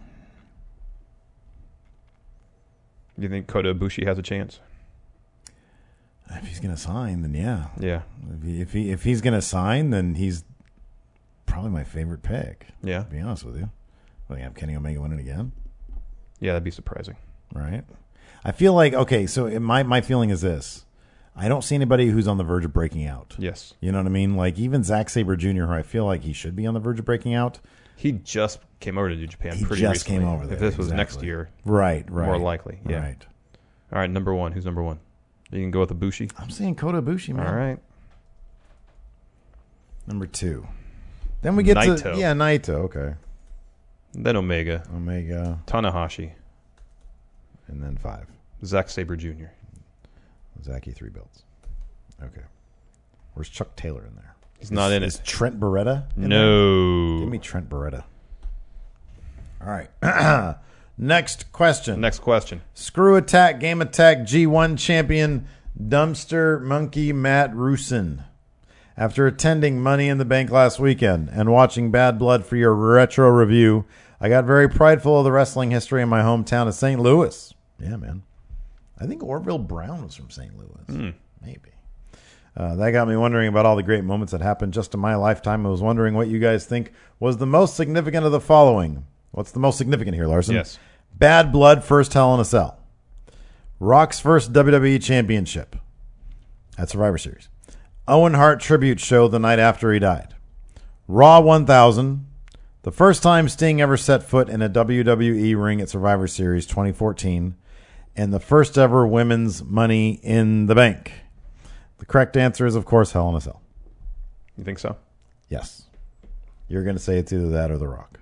Do you think Kota Ibushi has a chance? if he's going to sign, then yeah. Yeah. If he, if he if he's going to sign, then he's probably my favorite pick. Yeah. To be honest with you, I think have Kenny Omega win it again. Yeah, that'd be surprising. Right. I feel like okay. So it, my my feeling is this: I don't see anybody who's on the verge of breaking out. Yes. You know what I mean? Like even Zack Sabre Junior, who I feel like he should be on the verge of breaking out. He just came over to New Japan He pretty just recently. came over there. If this was exactly. next year, right, right, more likely. Yeah. Right. All right, number one. Who's number one? You can go with Ibushi. I'm saying Kota Ibushi, man. All right. Number two. Then we get Naito. to yeah, Naito. Okay. Then Omega, Omega, Tanahashi, and then five. Zack Sabre Junior Zachy three belts. Okay. Where's Chuck Taylor in there? He's Is- not in is it. Trent Beretta? in there? No. Give me Trent Beretta. All right. Next question. Next question. Screw Attack, Game Attack G one champion Dumpster Monkey Matt Rusin. After attending Money in the Bank last weekend and watching Bad Blood for your retro review, I got very prideful of the wrestling history in my hometown of Saint Louis. Yeah, man. I think Orville Brown was from Saint Louis. Mm. Maybe. Uh, that got me wondering about all the great moments that happened just in my lifetime. I was wondering what you guys think was the most significant of the following. What's the most significant here, Larson? Yes. Bad Blood first Hell in a Cell. Rock's first W W E Championship at Survivor Series. Owen Hart tribute show the night after he died. Raw one thousand. The first time Sting ever set foot in a W W E ring at Survivor Series twenty fourteen. And the first ever women's Money in the Bank. The correct answer is, of course, Hell in a Cell. You think so? Yes. You're going to say it's either that or The Rock.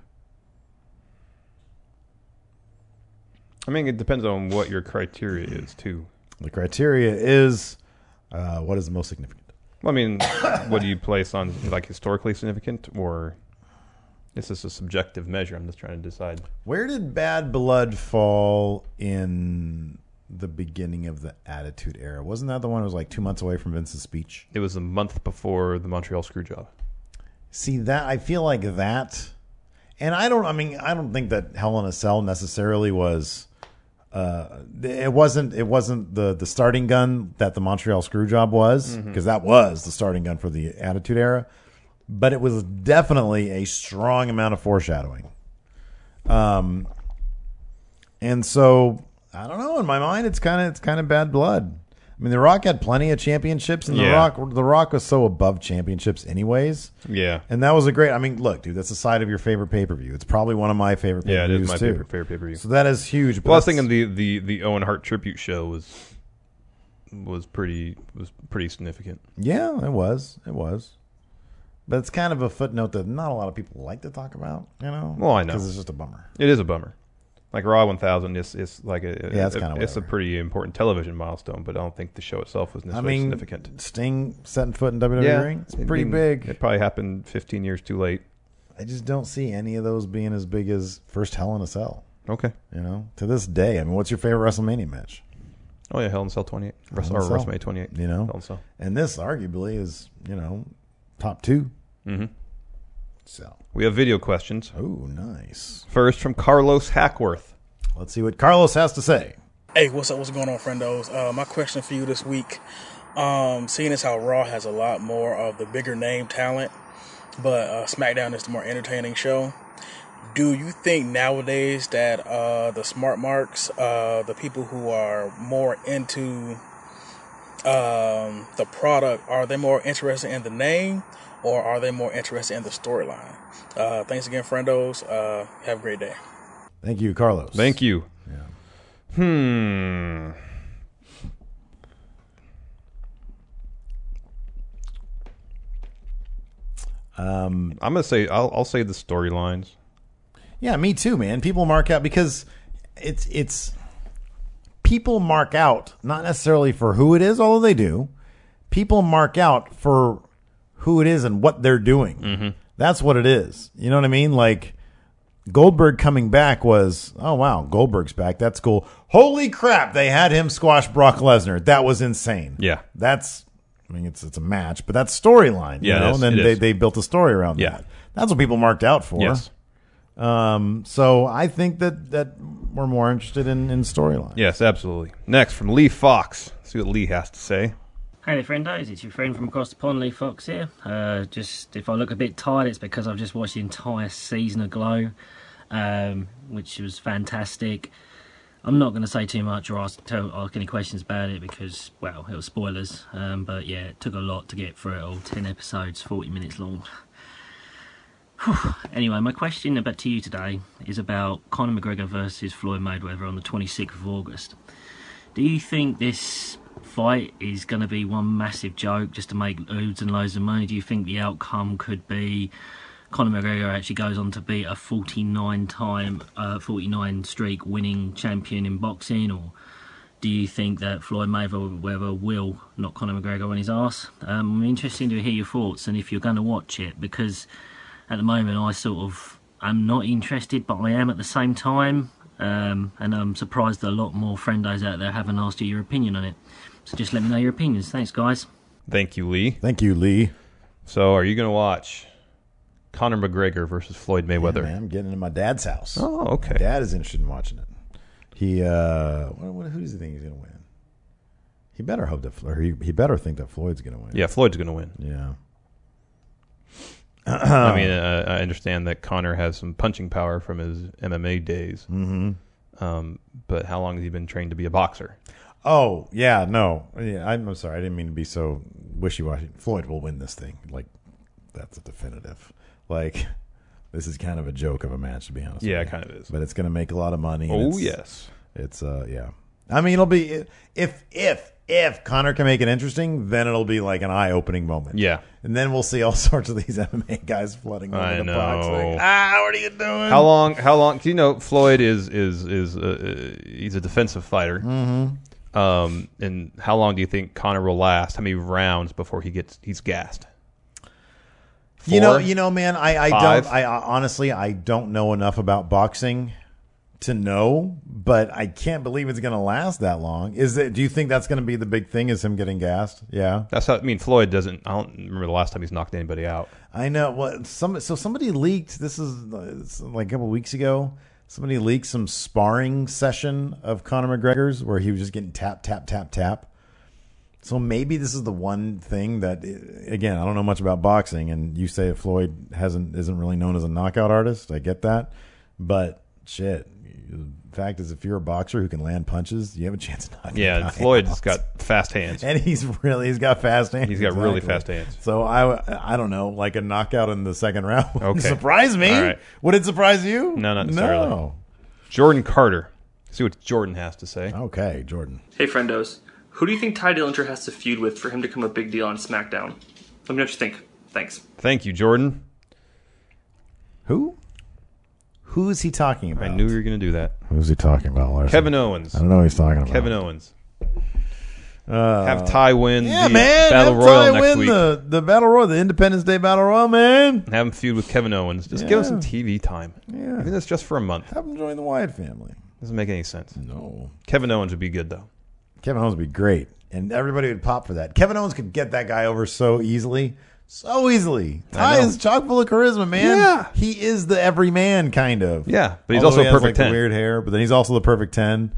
I mean, it depends on what your criteria is, too. The criteria is uh, what is the most significant? Well, I mean, what do you place on, like, historically significant, or is this a subjective measure? I'm just trying to decide. Where did Bad Blood fall in the beginning of the Attitude Era? Wasn't that the one that was like two months away from Vince's speech? It was a month before the Montreal Screwjob. See, that I feel like that, and I don't. I mean, I don't think that Hell in a Cell necessarily was. Uh, it wasn't. It wasn't the the starting gun that the Montreal Screwjob was, because mm-hmm. that was the starting gun for the Attitude Era. But it was definitely a strong amount of foreshadowing. Um, and so I don't know. In my mind, it's kind of it's kind of Bad Blood. I mean, The Rock had plenty of championships, and The Yeah. Rock The Rock was so above championships, anyways. Yeah. And that was a great. I mean, look, dude, that's the side of your favorite pay per view. It's probably one of my favorite pay Yeah, per it views is my too. favorite, favorite pay-per-view. So that is huge. But Well, I was that's- thinking the, the, the Owen Hart tribute show was was pretty was pretty significant. Yeah, it was. It was. But it's kind of a footnote that not a lot of people like to talk about, you know? Well, I know. Because it's just a bummer. It is a bummer. Like Raw one thousand is is like a Yeah, it's a- kinda it's a whatever. pretty important television milestone, but I don't think the show itself was I necessarily mean, significant. Sting setting foot in W W E ring, it's I pretty mean, big. It probably happened fifteen years too late. I just don't see any of those being as big as first Hell in a Cell, Okay. you know? To this day, I mean, what's your favorite WrestleMania match? Oh yeah, Hell in a Cell twenty-eight. Hell in or a Cell. WrestleMania twenty-eight. You know? Hell in a Cell. And this arguably is, you know, top two. Mm-hmm. So, We have video questions. oh, nice. First from Carlos Hackworth. Let's see what Carlos has to say. Hey, what's up? What's going on, friendos? Uh, my question for you this week, um, seeing as how Raw has a lot more of the bigger name talent, but uh, SmackDown is the more entertaining show, Do you think nowadays that uh, the smart marks, uh, the people who are more into um, the product, are they more interested in the name or are they more interested in the storyline? Uh, thanks again, friendos. Uh, have a great day. Thank you, Carlos. Thank you. Yeah. Hmm. Um, I'm gonna say I'll I'll say the storylines. Yeah, me too, man. People mark out because it's it's people mark out not necessarily for who it is, although they do. People mark out for who it is and what they're doing. Mm-hmm. That's what it is. You know what I mean? Like Goldberg coming back was, oh wow, Goldberg's back. That's cool. Holy crap, they had him squash Brock Lesnar. That was insane. Yeah. That's I mean it's it's a match, but that's storyline. Yeah, you know? it is. And then It they, is. they built a story around Yeah. that. That's what people marked out for. Yes. Um, so I think that, that we're more interested in, in storyline. Yes, absolutely. Next from Lee Fox. See what Lee has to say. Hey there, friendos. It's your friend from across the pond, Lee Fox here. Uh, just if I look a bit tired, it's because I've just watched the entire season of Glow, um, which was fantastic. I'm not going to say too much or ask, tell, ask any questions about it because, well, it was spoilers. Um, but yeah, it took a lot to get through it all. ten episodes, forty minutes long. Anyway, my question about to you today is about Conor McGregor versus Floyd Mayweather on the twenty-sixth of August. Do you think this fight is going to be one massive joke just to make loads and loads of money? Do you think the outcome could be Conor McGregor actually goes on to be a forty-nine time, uh, forty-nine streak winning champion in boxing, or do you think that Floyd Mayweather will knock Conor McGregor on his arse? Um, I'm interested to hear your thoughts and if you're going to watch it, because at the moment I sort of am not interested, but I am at the same time. Um, and I'm surprised that a lot more friendos out there haven't asked you your opinion on it. So just let me know your opinions. Thanks, guys. Thank you, Lee. Thank you, Lee. So, are you going to watch Conor McGregor versus Floyd Mayweather? Yeah, man, I'm getting into my dad's house. Oh, okay. My dad is interested in watching it. He, uh, what, what, who does he think he's going to win? He better hope that, or he, he better think that Floyd's going to win. Yeah, Floyd's going to win. Yeah. I mean, uh, I understand that Conor has some punching power from his M M A days. Mm-hmm. Um, but how long has he been trained to be a boxer? Oh, yeah, no. Yeah, I'm, I'm sorry. I didn't mean to be so wishy-washy. Floyd will win this thing. Like, that's a definitive. Like, this is kind of a joke of a match, to be honest. Yeah, with it kind of is. But it's going to make a lot of money. and Oh, it's- yes. It's, uh, yeah. I mean, it'll be, if, if, if Conor can make it interesting, then it'll be like an eye-opening moment. Yeah. And then we'll see all sorts of these M M A guys flooding over I the know. box. Like, ah, what are you doing? How long? How long? Do you know Floyd is is is uh, he's a defensive fighter? Mm-hmm. Um, and how long do you think Conor will last? How many rounds before he gets he's gassed? Four? You know, you know, man. I, I Five? don't. I uh, honestly, I don't know enough about boxing to know, but I can't believe it's going to last that long. Is it? Do you think that's going to be the big thing? Is him getting gassed? Yeah, That's how. I mean, Floyd doesn't. I don't remember the last time he's knocked anybody out. I know. Well, some so somebody leaked. This is uh, it's like a couple weeks ago. Somebody leaked some sparring session of Conor McGregor's where he was just getting tap, tap, tap, tap. So maybe this is the one thing that, again, I don't know much about boxing, and you say Floyd hasn't isn't really known as a knockout artist. I get that, but shit, the fact is, if you're a boxer who can land punches, you have a chance of knocking. Yeah, a and guy Floyd's out. got fast hands. and he's really he's got fast hands. He's got really Exactly. fast hands. So I I don't know, like a knockout in the second round would Okay. surprise me. All right. Would it surprise you? No, not necessarily. No. Jordan Carter. See what Jordan has to say. Okay, Jordan. Hey, friendos. Who do you think Ty Dillinger has to feud with for him to become a big deal on SmackDown? Let me know what you think. Thanks. Thank you, Jordan. Who? Who's he talking about? I knew you were going to do that. Who's he talking about, Larson? Kevin Owens. I don't know who he's talking about. Kevin Owens. Uh, Have Ty win yeah, the man. Battle Have Royal Ty next win week. the the Battle Royal, the Independence Day Battle Royal, man. Have him feud with Kevin Owens. Just give him Yeah. some T V time. Yeah. Even if it's just for a month. Have him join the Wyatt family. Doesn't make any sense. No. Kevin Owens would be good, though. Kevin Owens would be great, and everybody would pop for that. Kevin Owens could get that guy over so easily. So easily. Ty know. is chock full of charisma, man. Yeah. He is the everyman, kind of. Yeah, but he's Although also he a has, perfect like, ten. the weird hair, but then he's also the perfect ten.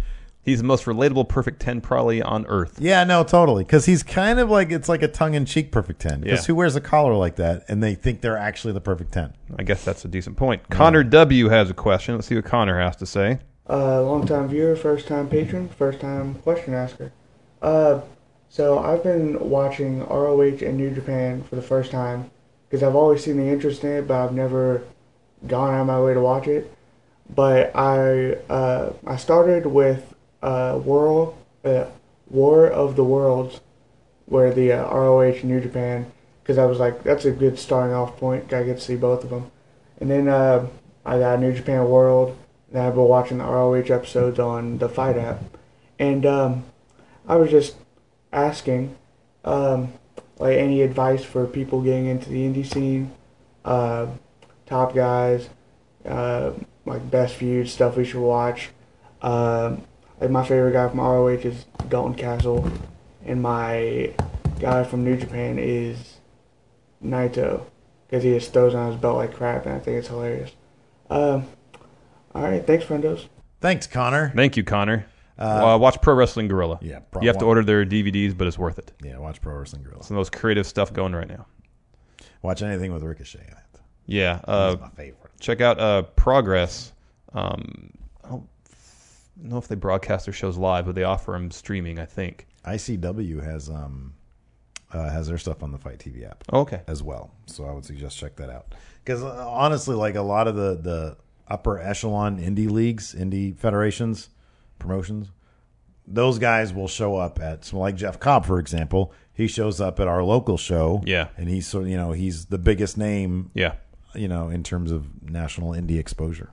He's the most relatable perfect ten probably on earth. Yeah, no, totally. Because he's kind of like, it's like a tongue-in-cheek perfect ten. Because Yeah. who wears a collar like that and they think they're actually the perfect ten? I guess that's a decent point. Connor W. has a question. Let's see what Connor has to say. Uh, long-time viewer, first-time patron, first-time question asker. Uh, so I've been watching R O H and New Japan for the first time because I've always seen the interest in it, but I've never gone out of my way to watch it. But I uh, I started with uh, World uh, War of the Worlds, where the uh, R O H and New Japan, because I was like, that's a good starting off point. I get to see both of them, and then uh, I got New Japan World. And I've been watching the R O H episodes on the Fight app, and um, I was just asking, um, like, any advice for people getting into the indie scene, uh, top guys, uh, like best viewed stuff we should watch. Um, like my favorite guy from R O H is Dalton Castle, and my guy from New Japan is Naito, because he just throws on his belt like crap, and I think it's hilarious. Um, all right, thanks, friendos. Thanks, Connor. Thank you, Connor. Uh, uh, watch Pro Wrestling Guerrilla. Yeah, pro- you have to order their D V Ds, but it's worth it. Yeah, watch Pro Wrestling Guerrilla. It's the most creative stuff going right now. Watch anything with Ricochet in it. Yeah, uh, That's my favorite. check out uh, Progress. Um, I don't know if they broadcast their shows live, but they offer them streaming, I think. I C W has um uh, has their stuff on the Fight T V app. Oh, okay. As well, so I would suggest check that out. Because uh, honestly, like a lot of the the upper echelon indie leagues, indie federations, promotions, those guys will show up at, so like Jeff Cobb, for example. He shows up at our local show. Yeah. And he's sort of, you know, he's the biggest name. Yeah. You know, in terms of national indie exposure.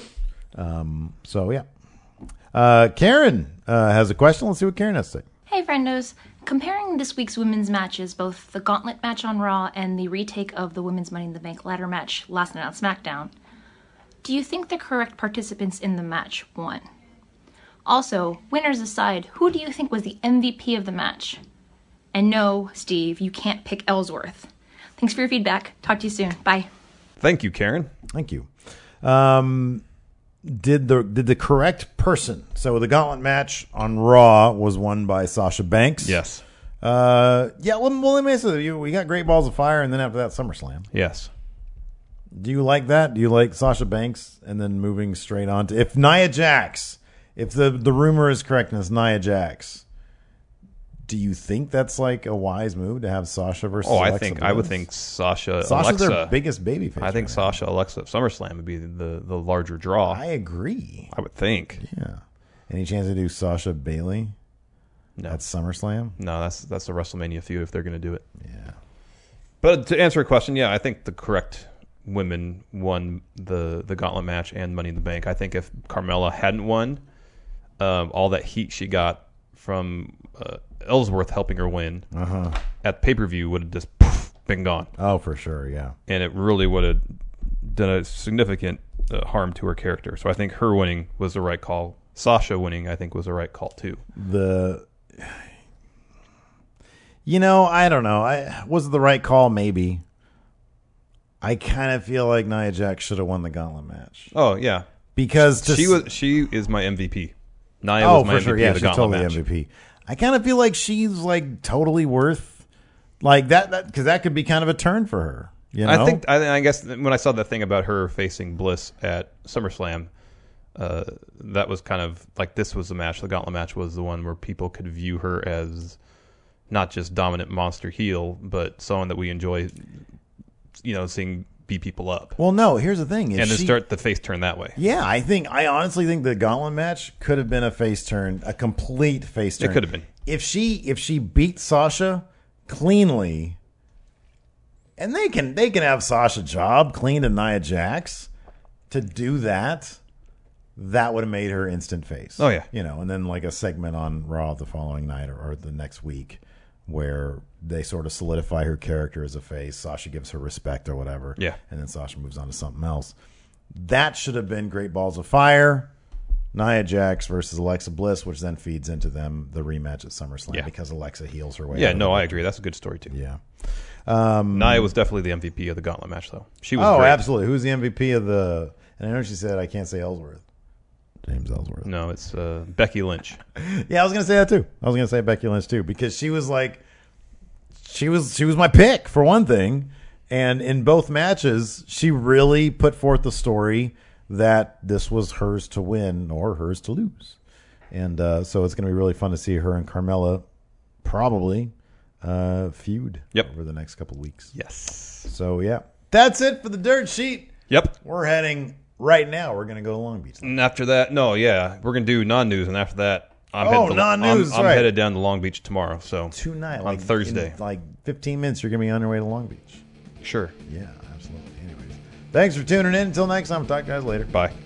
Um. So yeah. Uh, Karen uh, has a question. Let's see what Karen has to say. Hey, friendos. Comparing this week's women's matches, both the Gauntlet match on Raw and the retake of the Women's Money in the Bank ladder match last night on SmackDown, do you think the correct participants in the match won? Also, winners aside, who do you think was the M V P of the match? And no, Steve, you can't pick Ellsworth. Thanks for your feedback. Talk to you soon. Bye. Thank you, Karen. Thank you. Um, did the did the correct person? So the Gauntlet match on Raw was won by Sasha Banks. Yes. Uh, yeah. Well, well let me say you. We got Great Balls of Fire, and then after that, SummerSlam. Yes. Do you like that? Do you like Sasha Banks, and then moving straight on to if Nia Jax, if the the rumor is correct, and it's Nia Jax, do you think that's like a wise move to have Sasha versus? Oh, Alexa I think Bliss? I would think Sasha. Sasha's Alexa, their biggest babyface. I think right now. Sasha Alexa SummerSlam would be the the larger draw. I agree. I would think. Yeah. Any chance to do Sasha Bailey No, at SummerSlam? no, that's that's a WrestleMania feud if they're going to do it. Yeah. But to answer a question, yeah, I think the correct women won the the Gauntlet match and Money in the Bank. I think if Carmella hadn't won, um, all that heat she got from uh, Ellsworth helping her win Uh-huh. at pay per view would have just poof, been gone, Oh, for sure. Yeah. and it really would have done a significant uh, harm to her character. So I think her winning was the right call. Sasha winning, I think, was the right call too. The, you know, I don't know. I was it the right call? Maybe. I kind of feel like Nia Jax should have won the Gauntlet match Oh yeah, because just, she was she is my M V P. Nia oh was my for M V P sure, yeah, of the she's Gauntlet totally match. M V P. I kind of feel like she's like totally worth like that that because that could be kind of a turn for her. You know, I think I, I guess when I saw the thing about her facing Bliss at SummerSlam, uh, that was kind of like this was the match. The Gauntlet match was the one where people could view her as not just dominant monster heel, but someone that we enjoy, you know, seeing beat people up. Well, no. Here's the thing, is and then she- start the face turn that way. Yeah, I think I honestly think the Gauntlet match could have been a face turn, a complete face turn. It could have been. If she if she beat Sasha cleanly, and they can they can have Sasha job clean to Nia Jax to do that, that would have made her instant face. Oh, yeah. You know, and then like a segment on Raw the following night or, or the next week where they sort of solidify her character as a face. Sasha gives her respect or whatever. Yeah. And then Sasha moves on to something else. That should have been Great Balls of Fire, Nia Jax versus Alexa Bliss, which then feeds into them the rematch at SummerSlam Yeah. because Alexa heals her way. Yeah, out of no, the I victory. agree. That's a good story too. Yeah. Um, Nia was definitely the M V P of the Gauntlet match, though. She was oh, great. absolutely. Who's the M V P of the? And I know she said I can't say Ellsworth. James Ellsworth. No, it's uh, Becky Lynch. Yeah, I was gonna say that too. I was gonna say Becky Lynch too because she was like, she was she was my pick for one thing, and in both matches, she really put forth the story that this was hers to win or hers to lose, and uh, so it's gonna be really fun to see her and Carmella probably uh, feud yep. over the next couple of weeks. Yes. So yeah, that's it for the dirt sheet. Yep. We're heading right now. We're gonna go to Long Beach. And after that, no, yeah, we're gonna do non-news, and after that, I'm Oh, headed to, non-news, I'm, I'm right. headed down to Long Beach tomorrow. So Tonight, on like Thursday, in like fifteen minutes, you're gonna be on your way to Long Beach. Sure. Yeah, absolutely. Anyways, thanks for tuning in. Until next time, talk to you guys later. Bye.